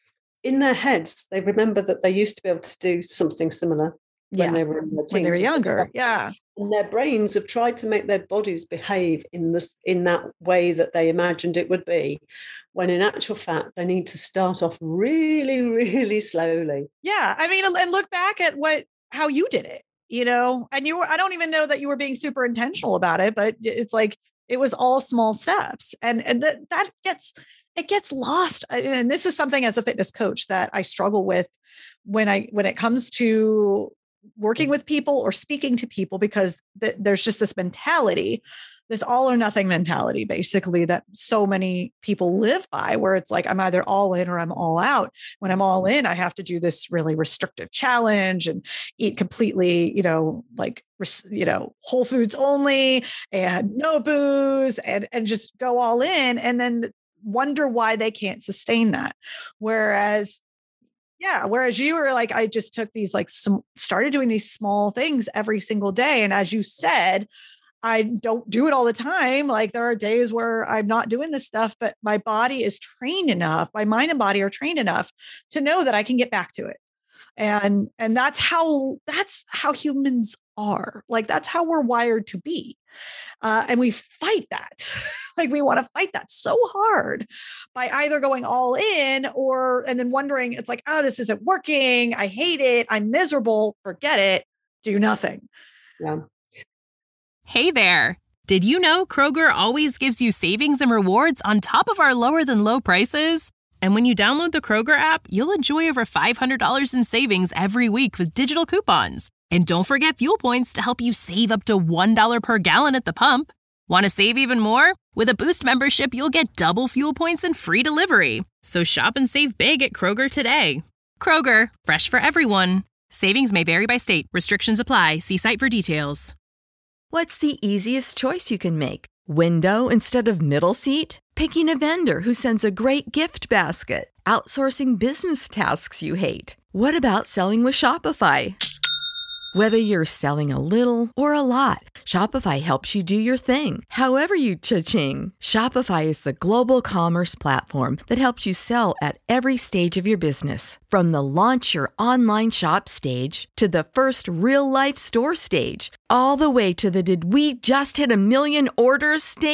in their heads, they remember that they used to be able to do something similar yeah. when they were in their teens. When they were younger, yeah. And their brains have tried to make their bodies behave in this in that way that they imagined it would be, when in actual fact they need to start off really, really slowly. Yeah, I mean, and look back at what how you did it, you know, and you were. I don't even know that you were being super intentional about it, but it's like it was all small steps, and and that that gets it gets lost. And this is something as a fitness coach that I struggle with when I when it comes to working with people or speaking to people, because th- there's just this mentality, this all or nothing mentality, basically, that so many people live by, where it's like, I'm either all in or I'm all out. When I'm all in, I have to do this really restrictive challenge and eat completely, you know, like, you know, whole foods only and no booze and, and just go all in, and then wonder why they can't sustain that. Whereas Yeah. Whereas you were like, I just took these, like, some, started doing these small things every single day. And as you said, I don't do it all the time. Like, there are days where I'm not doing this stuff, but my body is trained enough, my mind and body are trained enough to know that I can get back to it. And, and that's how, that's how humans are. Like, that's how we're wired to be. Uh, and we fight that. Like, we want to fight that so hard by either going all in or, and then wondering, it's like, oh, this isn't working. I hate it. I'm miserable. Forget it. Do nothing. Yeah. Hey there. Did you know Kroger always gives you savings and rewards on top of our lower than low prices? And when you download the Kroger app, you'll enjoy over five hundred dollars in savings every week with digital coupons. And don't forget fuel points to help you save up to one dollar per gallon at the pump. Want to save even more? With a Boost membership, you'll get double fuel points and free delivery. So shop and save big at Kroger today. Kroger, fresh for everyone. Savings may vary by state. Restrictions apply. See site for details. What's the easiest choice you can make? Window instead of middle seat? Picking a vendor who sends a great gift basket? Outsourcing business tasks you hate? What about selling with Shopify? Whether you're selling a little or a lot, Shopify helps you do your thing, however you cha-ching. Shopify is the global commerce platform that helps you sell at every stage of your business. From the launch your online shop stage to the first real-life store stage, all the way to the did we just hit a million orders stage.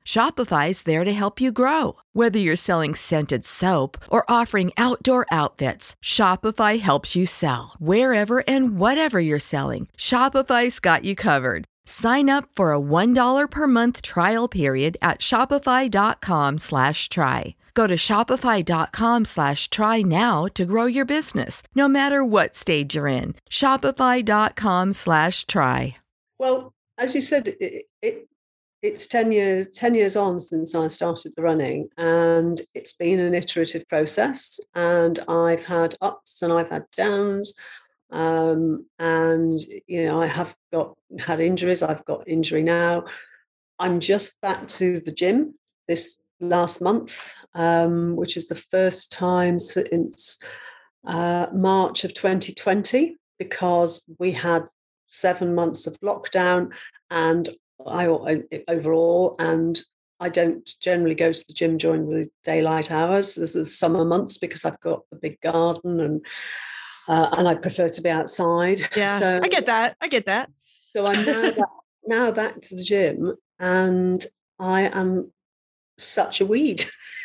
Shopify's there to help you grow. Whether you're selling scented soap or offering outdoor outfits, Shopify helps you sell. Wherever and whatever you're selling, Shopify's got you covered. Sign up for a one dollar per month trial period at shopify.com slash try. Go to shopify.com slash try now to grow your business, no matter what stage you're in. Shopify.com slash try. Well, as you said, it, it it's ten years, ten years on since I started the running, and it's been an iterative process, and I've had ups and I've had downs. Um, and, you know, I have got had injuries. I've got injury now. I'm just back to the gym this last month, um, which is the first time since uh, March of twenty twenty, because we had seven months of lockdown and I overall, and I don't generally go to the gym during the daylight hours, there's the summer months, because I've got a big garden and uh, and I prefer to be outside. Yeah, so, I get that. I get that. So I'm now back, now back to the gym, and I am such a weed.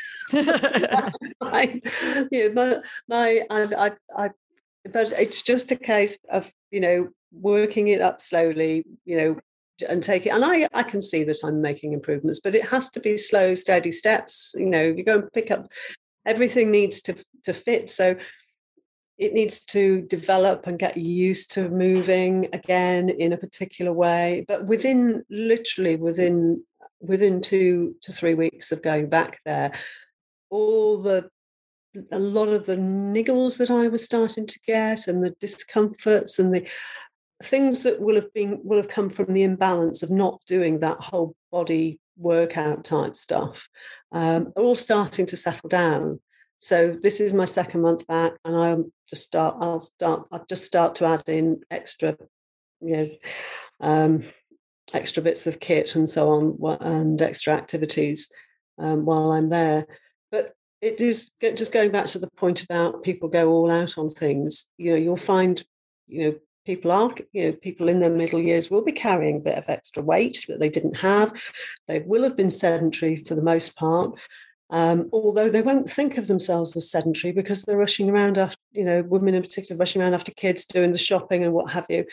I, you know, my, my I, I, I, but it's just a case of, you know, working it up slowly, you know, and take it. And I, I can see that I'm making improvements, but it has to be slow, steady steps. You know, you go and pick up, everything needs to, to fit. So it needs to develop and get used to moving again in a particular way. But within, literally within, within two to three weeks of going back there, all the, a lot of the niggles that I was starting to get and the discomforts and the things that will have been will have come from the imbalance of not doing that whole body workout type stuff, um, are all starting to settle down. So this is my second month back, and I'm just start. I'll start. I'll just start to add in extra, you know, um, extra bits of kit and so on, and extra activities um, while I'm there. But it is just going back to the point about people go all out on things. You know, you'll find, you know, people are, you know, people in their middle years will be carrying a bit of extra weight that they didn't have. They will have been sedentary for the most part, um, although they won't think of themselves as sedentary because they're rushing around after, you know, women in particular, rushing around after kids, doing the shopping and what have you.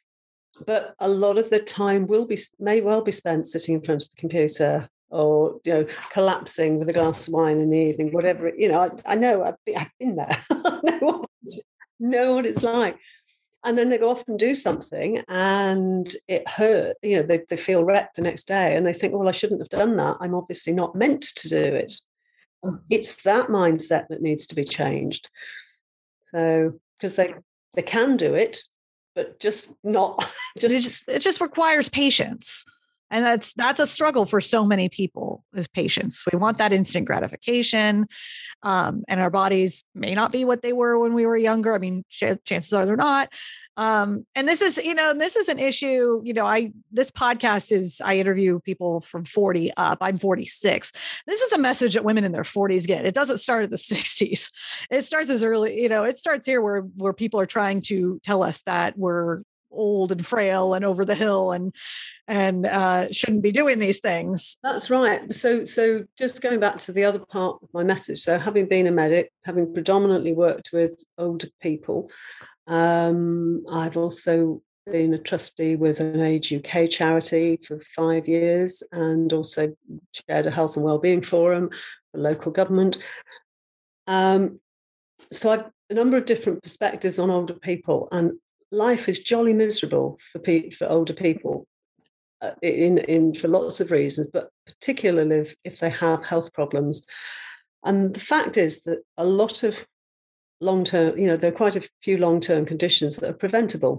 But a lot of their time will be, may well be spent sitting in front of the computer, or, you know, collapsing with a glass of wine in the evening, whatever. You know, I, I know I've been, I've been there. I know what, know what it's like. And then they go off and do something and it hurt, you know, they, they feel wrecked the next day and they think, well, I shouldn't have done that. I'm obviously not meant to do it. It's that mindset that needs to be changed. So, because they, they can do it, but just not, just, it just, it just requires patience. And that's, that's a struggle for so many people, is patience. We want that instant gratification. Um, and our bodies may not be what they were when we were younger. I mean, ch- chances are they're not. Um, and this is, you know, this is an issue, you know, I, this podcast is, I interview people from forty up. I'm forty-six. This is a message that women in their forties get. It doesn't start at the sixties. It starts as early, you know, it starts here where, where people are trying to tell us that we're old and frail and over the hill and and uh, shouldn't be doing these things. That's right. So, so just going back to the other part of my message. So, having been a medic, having predominantly worked with older people, um, I've also been a trustee with an Age U K charity for five years, and also chaired a health and wellbeing forum for local government. Um, so, I've a number of different perspectives on older people, and life is jolly miserable for pe- for older people uh, in in for lots of reasons, but particularly if, if they have health problems. And the fact is that a lot of long-term, you know, there are quite a few long-term conditions that are preventable.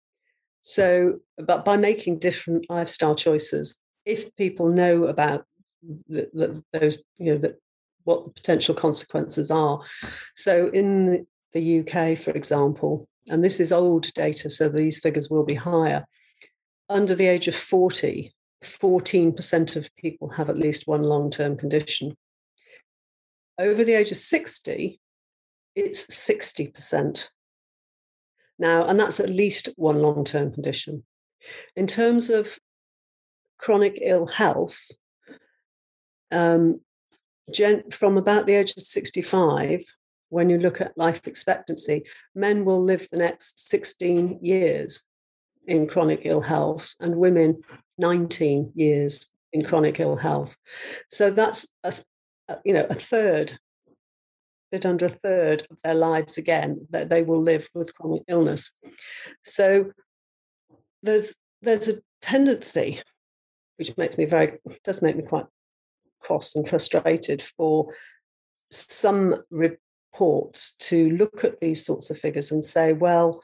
So, but by making different lifestyle choices, if people know about the, the, those, you know, that what the potential consequences are. So in the U K, for example, and this is old data, so these figures will be higher. Under the age of forty, fourteen percent of people have at least one long-term condition. Over the age of sixty, it's sixty percent. Now, and that's at least one long-term condition. In terms of chronic ill health, um, gen- from about the age of sixty-five, when you look at life expectancy, men will live the next sixteen years in chronic ill health, and women nineteen years in chronic ill health. So that's a, you know a third, bit under a third of their lives again that they will live with chronic illness. So there's there's a tendency, which makes me very does make me quite cross and frustrated, for some reports to look at these sorts of figures and say, well,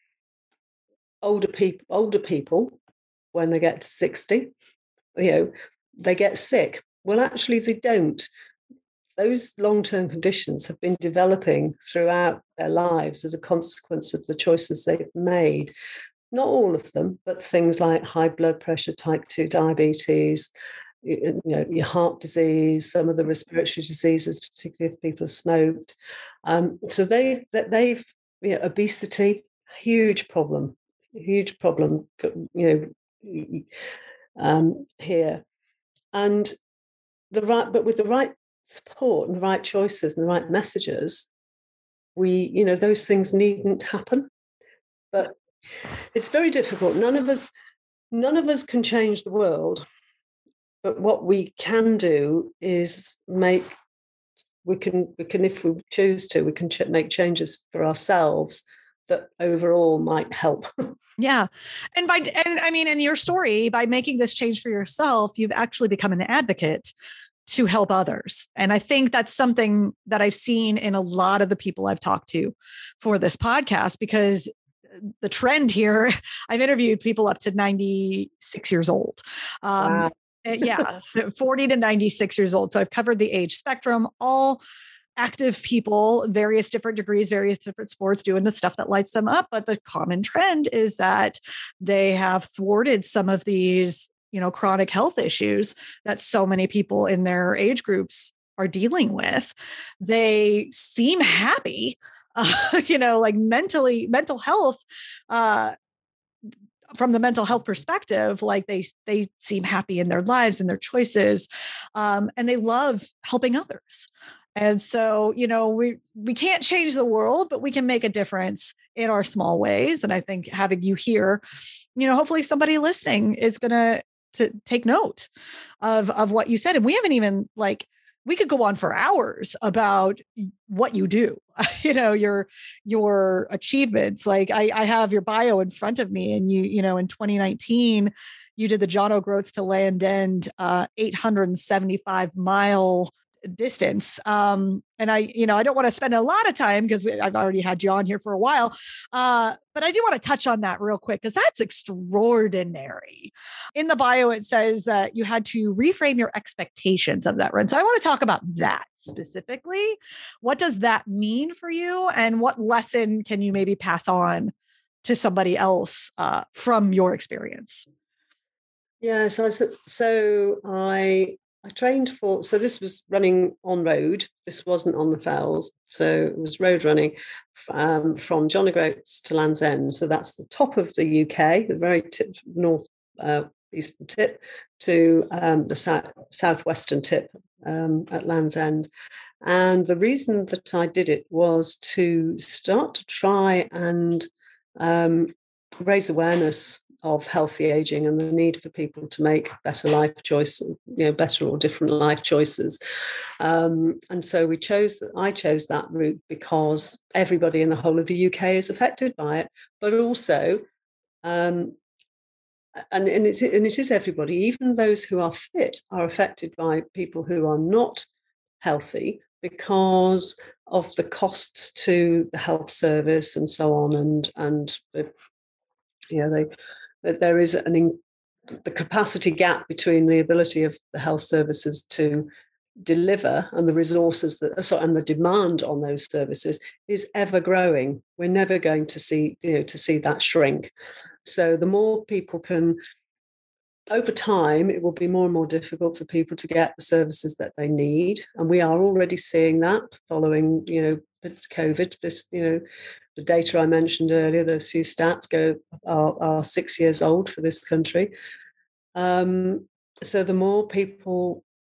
older people older people when they get to sixty, you know, they get sick. Well, actually, they don't. Those long-term conditions have been developing throughout their lives as a consequence of the choices they've made. Not all of them, but things like high blood pressure, type two diabetes, you know, your heart disease, some of the respiratory diseases, particularly if people have smoked. Um, so they they've you know, obesity, huge problem, huge problem. You know, um, here, and the right, but with the right support and the right choices and the right messages, we, you know, those things needn't happen. But it's very difficult. None of us, none of us can change the world. But what we can do is make, we can, we can, if we choose to, we can ch- make changes for ourselves that overall might help. Yeah. And by, and I mean, in your story, by making this change for yourself, you've actually become an advocate to help others. And I think that's something that I've seen in a lot of the people I've talked to for this podcast, because the trend here, I've interviewed people up to ninety-six years old. Um, Wow. yeah. So forty to ninety-six years old. So I've covered the age spectrum, all active people, various different degrees, various different sports, doing the stuff that lights them up. But the common trend is that they have thwarted some of these, you know, chronic health issues that so many people in their age groups are dealing with. They seem happy, uh, you know, like mentally, mental health, uh, from the mental health perspective, like they, they seem happy in their lives and their choices. Um, and they love helping others. And so, you know, we, we can't change the world, but we can make a difference in our small ways. And I think having you here, you know, hopefully somebody listening is going to, to take note of, of what you said. And we haven't even, like, we could go on for hours about what you do, you know, your, your achievements. Like I, I have your bio in front of me, and you, you know, in twenty nineteen, you did the John O'Groats to Land End, uh, eight hundred seventy-five mile distance. Um, and I, you know, I don't want to spend a lot of time because I've already had you on here for a while. Uh, but I do want to touch on that real quick, because that's extraordinary. In the bio, it says that you had to reframe your expectations of that run. So I want to talk about that specifically. What does that mean for you? And what lesson can you maybe pass on to somebody else uh, from your experience? Yeah, so, so I I trained for, so this was running on road. This wasn't on the fells. So it was road running um, from John O'Groats to Land's End. So that's the top of the U K, the very tip, north uh, eastern tip, to um, the south, southwestern tip um, at Land's End. And the reason that I did it was to start to try and um, raise awareness of healthy aging and the need for people to make better life choices, you know, better or different life choices. Um, and so we chose that. I chose that route because everybody in the whole of the U K is affected by it, but also, um, and, and, it's, and it is everybody, even those who are fit are affected by people who are not healthy because of the costs to the health service and so on. And, and the, you know, they, that there is an in, the capacity gap between the ability of the health services to deliver and the resources that sorry, and the demand on those services is ever growing. We're never going to see, you know, to see that shrink. So the more people can, over time, it will be more and more difficult for people to get the services that they need. And we are already seeing that following, you know, COVID, this, you know, the data I mentioned earlier, those few stats go are, are six years old for this country. Um, so the more people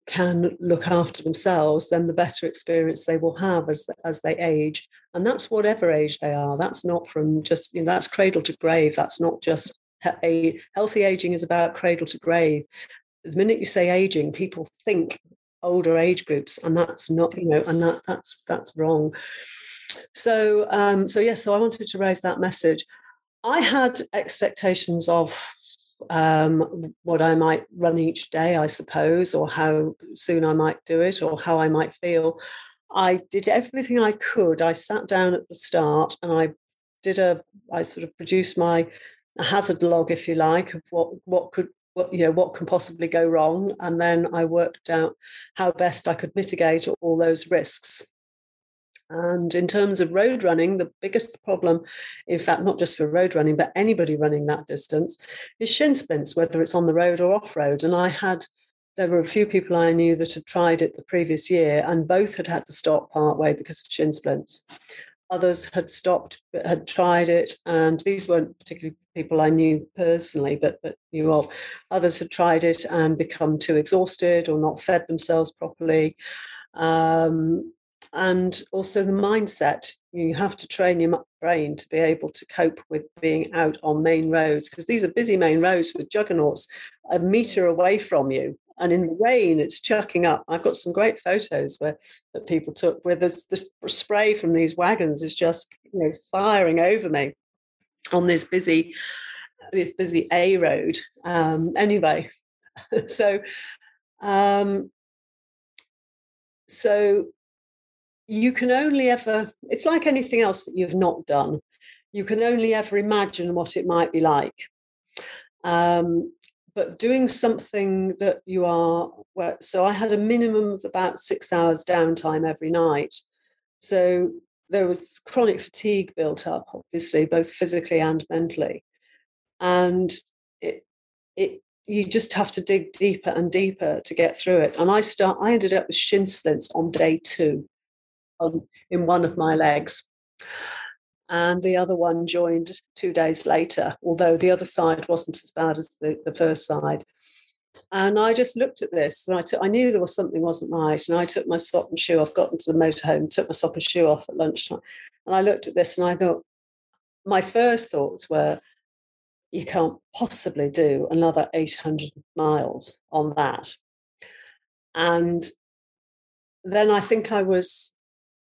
can look after themselves, then the better experience they will have as as they age. And that's whatever age they are. That's not from just, you know, that's cradle to grave. That's not just a healthy aging is about cradle to grave. The minute you say aging, people think older age groups, and that's not, you know, and that that's that's wrong. So um, so yes, so I wanted to raise that message. I had expectations of um, what I might run each day, I suppose, or how soon I might do it, or how I might feel. I did everything I could. I sat down at the start and I did a, I sort of produced my a hazard log, if you like, of what what could what you know what can possibly go wrong, and then I worked out how best I could mitigate all those risks. And in terms of road running, the biggest problem, in fact, not just for road running, but anybody running that distance, is shin splints, whether it's on the road or off road. And I had, there were a few people I knew that had tried it the previous year, and both had had to stop partway because of shin splints. Others had stopped, had tried it, and these weren't particularly people I knew personally, but, but knew of. Others had tried it and become too exhausted or not fed themselves properly. Um, and also the mindset. You have to train your brain to be able to cope with being out on main roads, because these are busy main roads with juggernauts a metre away from you. And in the rain, it's chucking up. I've got some great photos where that people took where there's this spray from these wagons is just, you know, firing over me on this busy, this busy A road. Um, anyway, so, um, so you can only ever. It's like anything else that you've not done. You can only ever imagine what it might be like. Um, But doing something that you are, well, so I had a minimum of about six hours downtime every night. So there was chronic fatigue built up, obviously, both physically and mentally. And it, it, you just have to dig deeper and deeper to get through it. And I start, I ended up with shin splints on day two on, in one of my legs. And the other one joined two days later, although the other side wasn't as bad as the, the first side. And I just looked at this, and I, took, I knew there was something wasn't right. And I took my sock and shoe off, got into the motorhome, took my sock and shoe off at lunchtime. And I looked at this and I thought, my first thoughts were, you can't possibly do another eight hundred miles on that. And then I think I was...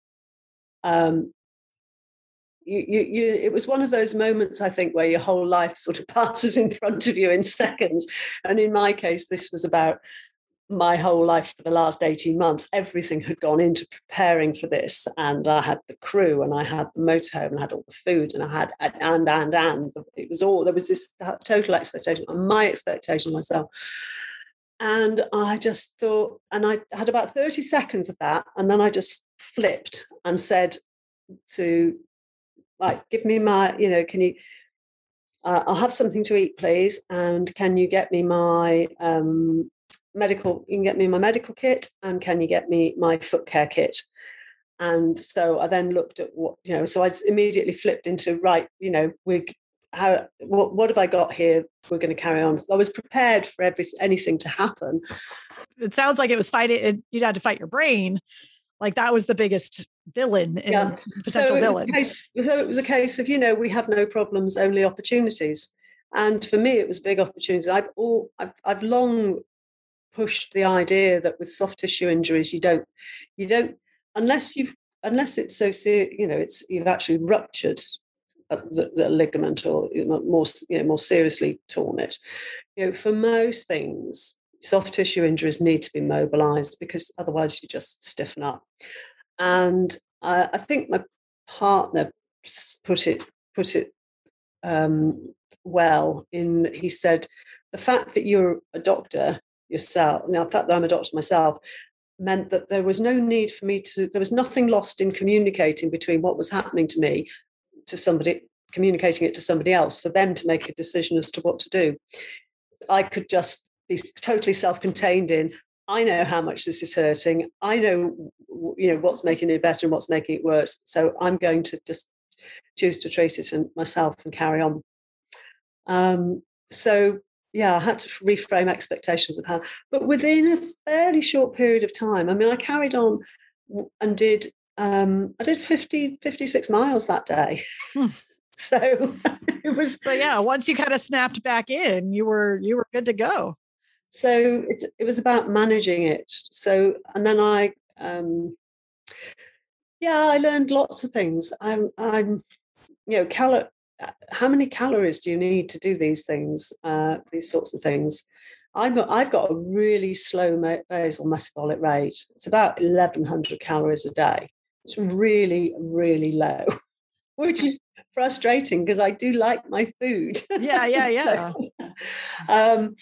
Um, You, you, you, it was one of those moments, I think, where your whole life sort of passes in front of you in seconds. And in my case, this was about my whole life for the last eighteen months. Everything had gone into preparing for this. And I had the crew, and I had the motorhome, and I had all the food, and I had, and, and, and. It was all, there was this total expectation, my expectation of myself. And I just thought, and I had about thirty seconds of that. And then I just flipped and said to, like, give me my, you know, can you, uh, I'll have something to eat, please. And can you get me my um, medical, you can get me my medical kit, and can you get me my foot care kit? And so I then looked at what, you know, so I immediately flipped into, right, you know, we how, what, what have I got here? We're going to carry on. So I was prepared for every, anything to happen. It sounds like it was fighting, you'd had to fight your brain. Like that was the biggest villain in yeah. potential so villain. It case, so it was a case of, you know, we have no problems, only opportunities. And for me, it was big opportunities. I've all, I've, I've long pushed the idea that with soft tissue injuries, you don't, you don't, unless you've, unless it's so serious, you know, it's you've actually ruptured the, the ligament, or you know, more, you know, more seriously torn it. You know, for most things, soft tissue injuries need to be mobilized, because otherwise you just stiffen up. And I, I think my partner put it put it um, well. In he said, the fact that you're a doctor yourself, now the fact that I'm a doctor myself, meant that there was no need for me to. There was nothing lost in communicating between what was happening to me to somebody, communicating it to somebody else, for them to make a decision as to what to do. I could just be totally self-contained in, I know how much this is hurting. I know, you know, what's making it better and what's making it worse. So I'm going to just choose to treat it and myself and carry on. Um, so yeah, I had to reframe expectations of how, but within a fairly short period of time. I mean, I carried on and did, um, I did fifty, fifty-six miles that day. Hmm. So it was. So yeah, once you kind of snapped back in, you were you were good to go. So it's, it was about managing it. So, and then I, um, yeah, I learned lots of things. I'm, I'm, you know, cal- how many calories do you need to do these things, uh, these sorts of things? I'm, I've got a really slow basal metabolic rate. It's about eleven hundred calories a day. It's really, really low, which is frustrating because I do like my food. Yeah, yeah, yeah. so, um,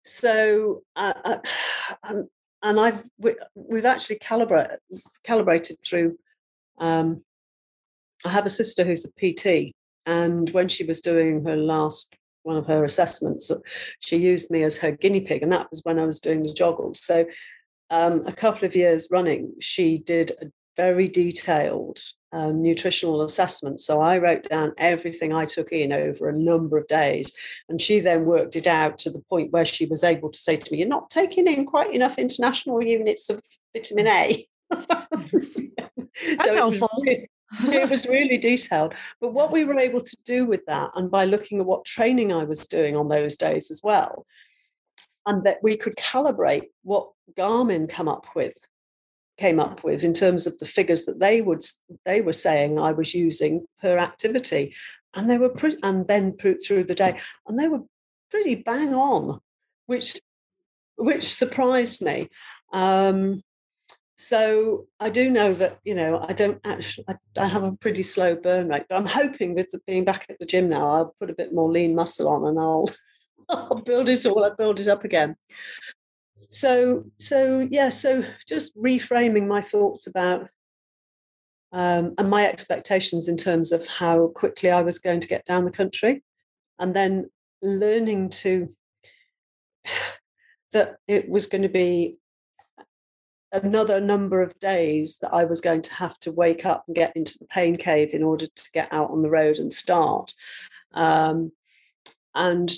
so uh, uh, um, and I've we, we've actually calibrated calibrated through. Um, I have a sister who's a P T, and when she was doing her last one of her assessments, she used me as her guinea pig, and that was when I was doing the joggles. So um, a couple of years running, she did a very detailed um, nutritional assessment. So I wrote down everything I took in over a number of days, and she then worked it out to the point where she was able to say to me, "You're not taking in quite enough international units of vitamin A." That's so helpful. It was, really, it was really detailed. But what we were able to do with that, and by looking at what training I was doing on those days as well, and that we could calibrate what Garmin come up with, came up with in terms of the figures that they would they were saying I was using per activity, and they were pretty, and then through the day, and they were pretty bang on, which which surprised me. Um, so I do know that, you know, I don't actually, I, I have a pretty slow burn rate, but I'm hoping with being back at the gym now, I'll put a bit more lean muscle on and I'll, I'll build it all, I'll build it up again. So, so yeah, so just reframing my thoughts about um, and my expectations in terms of how quickly I was going to get down the country, and then learning to, that it was going to be another number of days that I was going to have to wake up and get into the pain cave in order to get out on the road and start. Um, and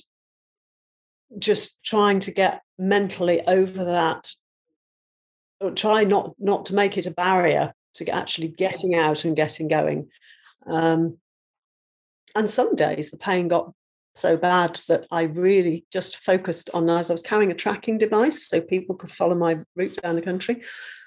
just trying to get mentally over that, or try not, not to make it a barrier to actually getting out and getting going. Um, and some days the pain got so bad that I really just focused on, as I was carrying a tracking device so people could follow my route down the country.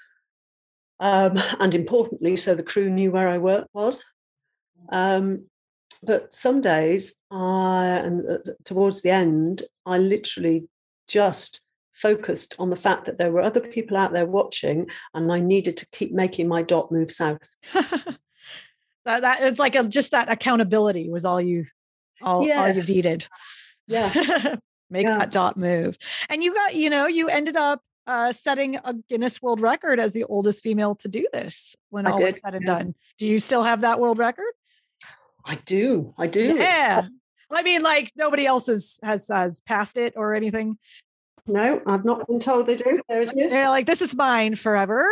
Um, and importantly, so the crew knew where I work was. Um, but some days, I, and uh, towards the end, I literally just focused on the fact that there were other people out there watching, and I needed to keep making my dot move south. that, that it's like a, just that accountability was all you, all, yes. all you needed. Yeah. Make yeah. that dot move. And you got, you know, you ended up uh, setting a Guinness World Record as the oldest female to do this when I all did, was said and yeah. done. Do you still have that world record? I do. I do. Yeah. It's, I mean, like nobody else has, has, has passed it or anything. No, I've not been told they do. There is it. They're like, this is mine forever.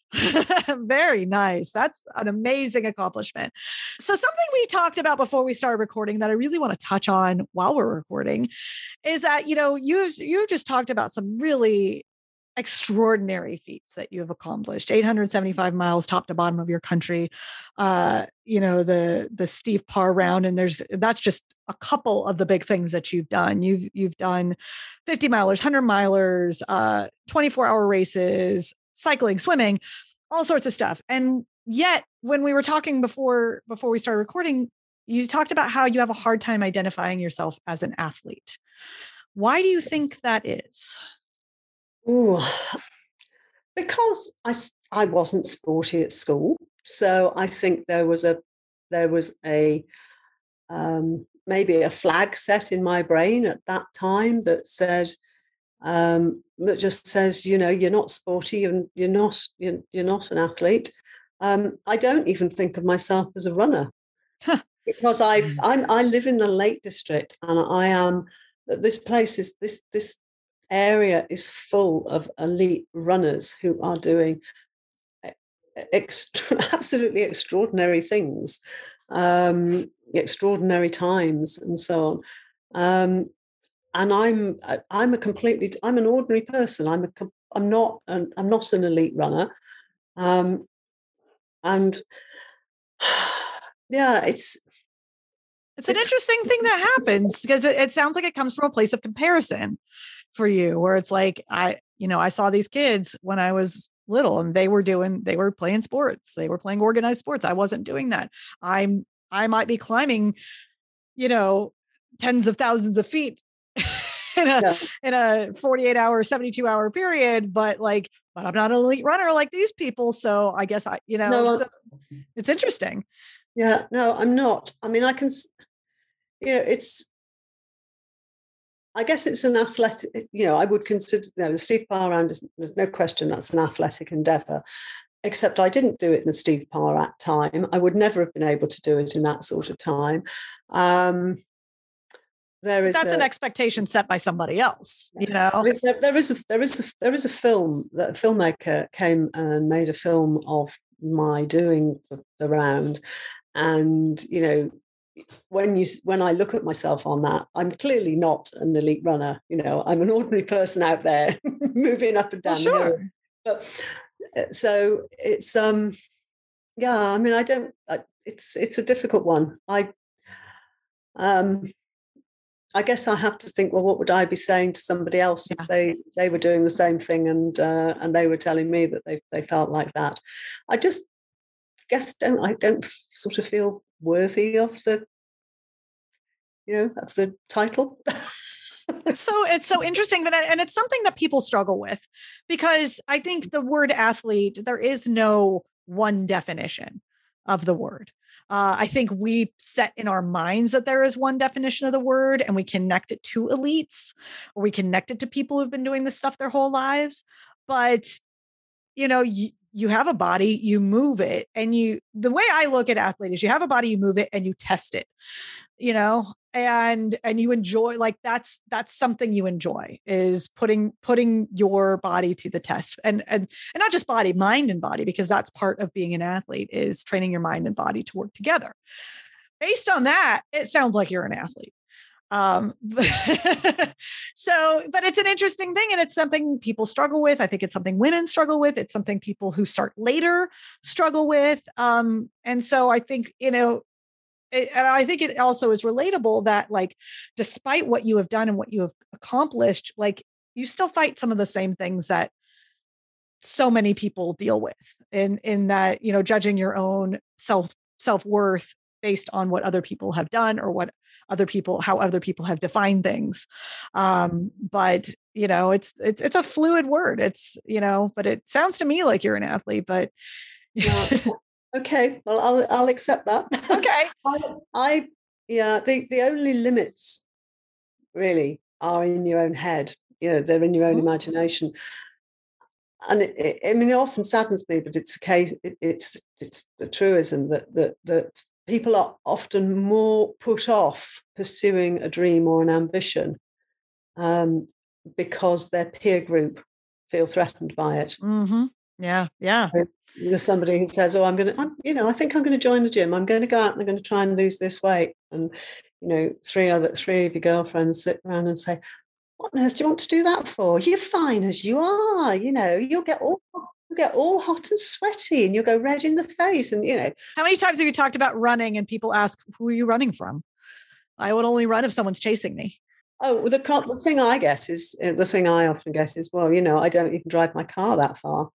Very nice. That's an amazing accomplishment. So something we talked about before we started recording that I really want to touch on while we're recording is that, you know, you you just talked about some really extraordinary feats that you have accomplished. eight hundred seventy-five miles top to bottom of your country. Uh, you know, the the Steve Parr round, and there's that's just a couple of the big things that you've done. You've you've done fifty milers, one hundred milers, uh, twenty-four hour races, cycling, swimming, all sorts of stuff. And yet when we were talking before, before we started recording, you talked about how you have a hard time identifying yourself as an athlete. Why do you think that is? Ooh, because I, I wasn't sporty at school. So I think there was a, there was a, um, maybe a flag set in my brain at that time that said, um, that just says, you know, you're not sporty and you're not, you're, you're not an athlete. Um, I don't even think of myself as a runner because I, I'm, I live in the Lake District, and I am, this place is, this, this area is full of elite runners who are doing extra, absolutely extraordinary things, um, extraordinary times and so on. Um, and I'm I'm a completely I'm an ordinary person. I'm a I'm not an, I'm not an elite runner, um, and yeah, it's it's an it's, interesting thing that happens because it, it sounds like it comes from a place of comparison for you, where it's like I you know I saw these kids when I was little, and they were doing they were playing sports, they were playing organized sports. I wasn't doing that. I'm I might be climbing, you know, tens of thousands of feet in a, yeah. in a forty-eight hour, seventy-two hour period, but like, but I'm not an elite runner like these people. So I guess I, you know, no, so it's interesting. Yeah, no, I'm not. I mean, I can, you know, it's, I guess it's an athletic, you know, I would consider, you know, the Steve Parr round, is, there's no question that's an athletic endeavor, except I didn't do it in the Steve Parr time. I would never have been able to do it in that sort of time. Um, There is that's a, an expectation set by somebody else, you know. I mean, there, there is a there is a there is a film that a filmmaker came and made a film of my doing the round, and you know, when you when I look at myself on that, I'm clearly not an elite runner. You know, I'm an ordinary person out there moving up and down well, sure. the hill. But so it's um, yeah. I mean, I don't. I, it's it's a difficult one. I um. I guess I have to think, well, what would I be saying to somebody else yeah. if they, they were doing the same thing and uh, and they were telling me that they they felt like that? I just guess don't I don't sort of feel worthy of the, you know, of the title. It's so it's so interesting, but and it's something that people struggle with, because I think the word athlete, there is no one definition of the word. Uh, I think we set in our minds that there is one definition of the word, and we connect it to elites, or we connect it to people who've been doing this stuff their whole lives. But, you know, you, you have a body, you move it, and you, the way I look at athlete is you have a body, you move it, and you test it, you know, and, and you enjoy, like, that's, that's something you enjoy, is putting, putting your body to the test, and, and, and not just body, mind and body, because that's part of being an athlete, is training your mind and body to work together. Based on that, it sounds like you're an athlete. Um, so, but it's an interesting thing, and it's something people struggle with. I think it's something women struggle with. It's something people who start later struggle with. Um, and so I think, you know, it, and I think it also is relatable that, like, despite what you have done and what you have accomplished, like, you still fight some of the same things that so many people deal with, in, in that, you know, judging your own self, self-worth based on what other people have done, or what other people, how other people have defined things. Um, but, you know, it's, it's, it's a fluid word. It's, you know, but it sounds to me like you're an athlete, but yeah. Okay. Well, I'll, I'll accept that. Okay. I, I, yeah, the, the only limits really are in your own head. You know, they're in your own mm-hmm. imagination. And it, it, I mean, it often saddens me, but it's a case, it, it's, it's the truism that, that, that people are often more put off pursuing a dream or an ambition um, because their peer group feel threatened by it. Mm-hmm. Yeah, yeah. So there's somebody who says, "Oh, I'm going to, you know, I think I'm going to join the gym. I'm going to go out and I'm going to try and lose this weight." And you know, three other three of your girlfriends sit around and say, "What on earth do you want to do that for? You're fine as you are. You know, you'll get all." You get all hot and sweaty, and you'll go red in the face. And, you know, how many times have you talked about running and people ask, who are you running from? I would only run if someone's chasing me. Oh, well, the, the thing I get is, the thing I often get is, well, you know, I don't even drive my car that far.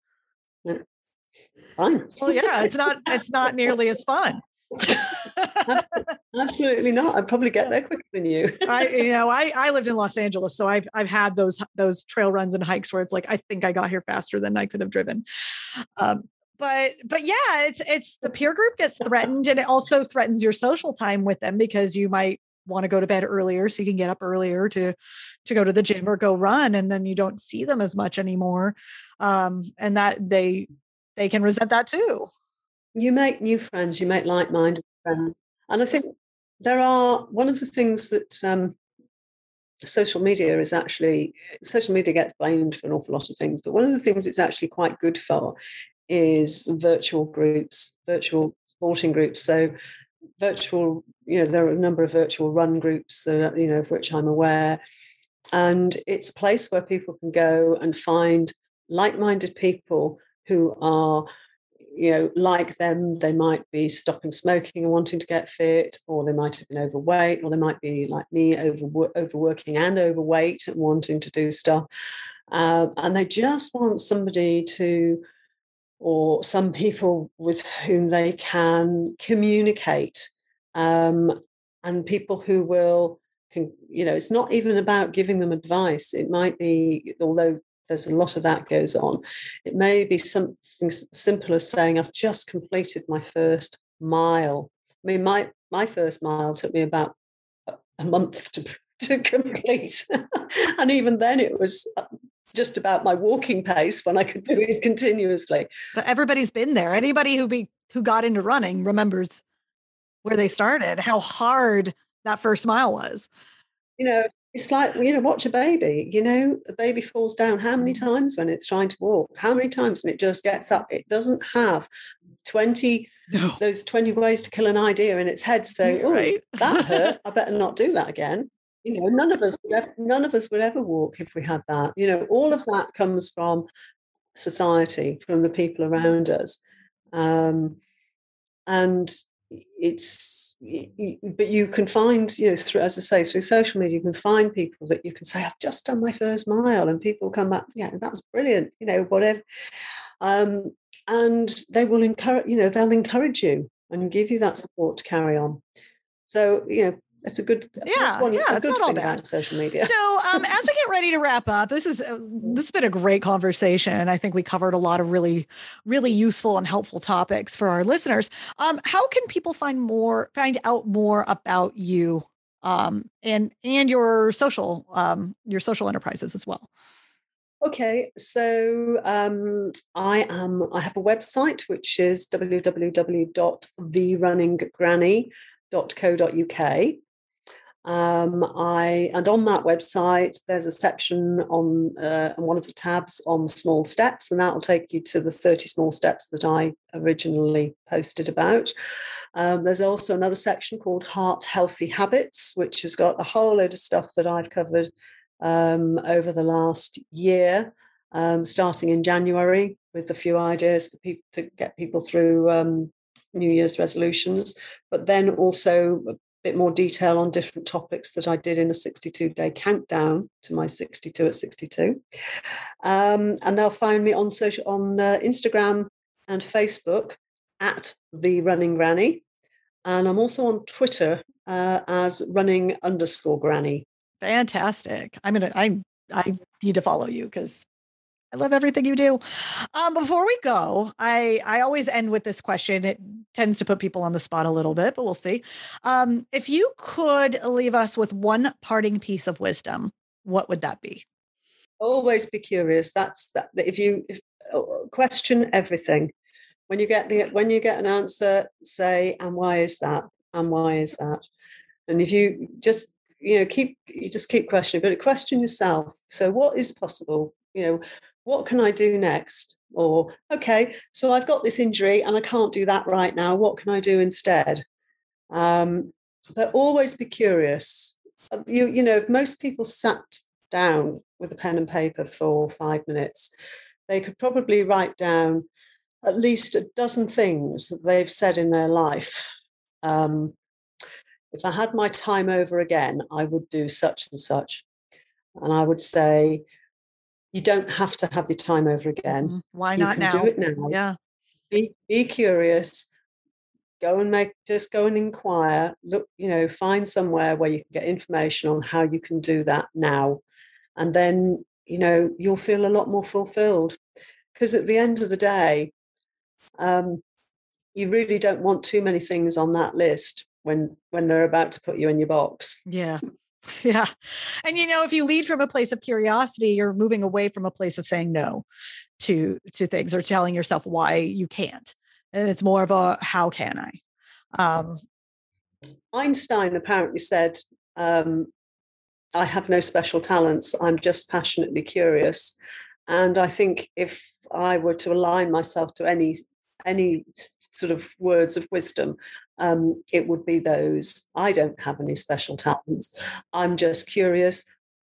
Fine. Well, yeah, it's not, it's not nearly as fun. Absolutely not. I'd probably get there quicker than you. I, you know, I, I lived in Los Angeles, so I've, I've had those, those trail runs and hikes where it's like, I think I got here faster than I could have driven. Um, but, but yeah, it's, it's the peer group gets threatened, and it also threatens your social time with them, because you might want to go to bed earlier so you can get up earlier to, to go to the gym or go run. And then you don't see them as much anymore. Um, and that they, they can resent that too. You make new friends, you make like-minded friends. And I think there are, one of the things that um, social media is actually, social media gets blamed for an awful lot of things, but one of the things it's actually quite good for is virtual groups, virtual sporting groups. So virtual, you know, there are a number of virtual run groups, that, you know, of which I'm aware. And it's a place where people can go and find like-minded people who are, you know, like them. They might be stopping smoking and wanting to get fit, or they might have been overweight, or they might be like me, over, overworking and overweight and wanting to do stuff. Uh, and they just want somebody to, or some people with whom they can communicate, um, and people who will, can, you know, it's not even about giving them advice. It might be, although there's a lot of that goes on, it may be something simple as saying, I've just completed my first mile. I mean, my, my first mile took me about a month to, to complete. And even then it was just about my walking pace when I could do it continuously. So everybody's been there. Anybody who be who got into running remembers where they started, how hard that first mile was. You know, it's like, you know, watch a baby. You know, a baby falls down how many times when it's trying to walk? How many times when it just gets up? It doesn't have twenty, no. those twenty ways to kill an idea in its head. So, oh, right. that hurt. I better not do that again. You know, none of us, would ever, none of us would ever walk if we had that. You know, all of that comes from society, from the people around us, um, and it's. But you can find, you know, through, as I say, through social media, you can find people that you can say, "I've just done my first mile," and people come back, "Yeah, that was brilliant," you know, whatever, um, and they will encourage. You know, they'll encourage you and give you that support to carry on. So, you know. It's a good, yeah, one, yeah, a it's good not all thing bad. about social media. So, um, as we get ready to wrap up, this is uh, this has been a great conversation. I think we covered a lot of really, really useful and helpful topics for our listeners. Um, how can people find more, find out more about you, um, and and your social, um, your social enterprises as well? Okay, so um, I am. I have a website which is w w w dot the running granny dot co dot u k. Um, I and on that website there's a section on uh, one of the tabs on small steps, and that will take you to the thirty small steps that I originally posted about. Um, there's also another section called Heart Healthy Habits, which has got a whole load of stuff that I've covered um, over the last year, um, starting in January, with a few ideas for people to get people through um, New Year's resolutions, but then also bit more detail on different topics that I did in a sixty-two day countdown to my sixty-two at sixty-two. Um, and they'll find me on social, on uh, Instagram and Facebook at The Running Granny. And I'm also on Twitter uh, as running underscore granny. Fantastic. I'm going to, I, I need to follow you because I love everything you do. Um, before we go, I, I always end with this question. It tends to put people on the spot a little bit, but we'll see. Um, if you could leave us with one parting piece of wisdom, what would that be? Always be curious. That's that. If you if, uh, question everything, when you get the when you get an answer, say, "And why is that? And why is that?" And if you just you know keep you just keep questioning, but question yourself. So, what is possible? You know, what can I do next? Or, okay, so I've got this injury and I can't do that right now. What can I do instead? Um, but always be curious. You, you know, if most people sat down with a pen and paper for five minutes, they could probably write down at least a dozen things that they've said in their life. Um, if I had my time over again, I would do such and such. And I would say, you don't have to have your time over again. Mm-hmm. Why not you can now? Do it now. Yeah. Be, be curious. Go and make, just go and inquire. Look, you know, find somewhere where you can get information on how you can do that now. And then, you know, you'll feel a lot more fulfilled. Because at the end of the day, um, you really don't want too many things on that list when when they're about to put you in your box. Yeah. Yeah. And, you know, if you lead from a place of curiosity, you're moving away from a place of saying no to, to things or telling yourself why you can't. And it's more of a, how can I? Um, Einstein apparently said, um, I have no special talents. I'm just passionately curious. And I think if I were to align myself to any, any sort of words of wisdom, um, it would be those. I don't have any special talents. I'm just curious.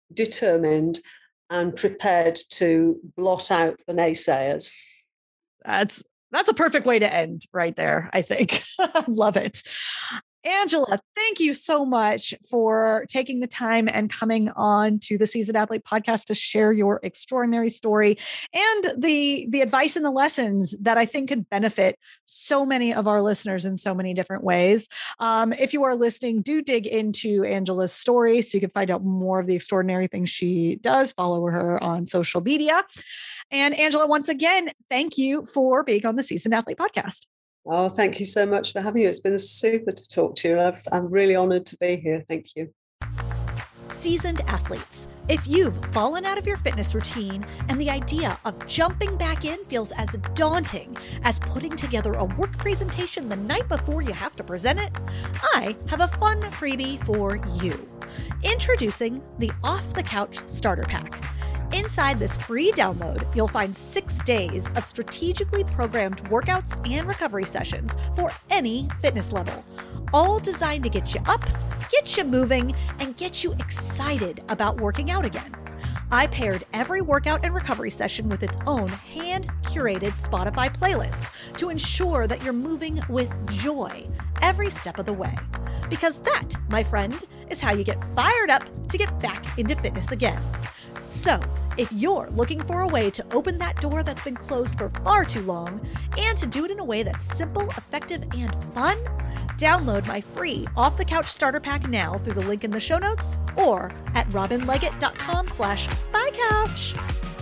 determined, and prepared to blot out the naysayers. That's that's a perfect way to end right there, I think. Love it. Angela, thank you so much for taking the time and coming on to the Seasoned Athlete podcast to share your extraordinary story and the, the advice and the lessons that I think could benefit so many of our listeners in so many different ways. Um, if you are listening, do dig into Angela's story so you can find out more of the extraordinary things she does. Follow her on social media. And Angela, once again, thank you for being on the Seasoned Athlete podcast. Oh, thank you so much for having you. It's been super to talk to you. I've, I'm really honored to be here. Thank you. Seasoned athletes, if you've fallen out of your fitness routine and the idea of jumping back in feels as daunting as putting together a work presentation the night before you have to present it, I have a fun freebie for you. Introducing the Off the Couch Starter Pack. Inside this free download, you'll find six days of strategically programmed workouts and recovery sessions for any fitness level, all designed to get you up, get you moving, and get you excited about working out again. I paired every workout and recovery session with its own hand-curated Spotify playlist to ensure that you're moving with joy every step of the way. Because that, my friend, is how you get fired up to get back into fitness again. So, if you're looking for a way to open that door that's been closed for far too long and to do it in a way that's simple, effective, and fun, download my free Off the Couch Starter Pack now through the link in the show notes or at robinleggett.com slash buy couch.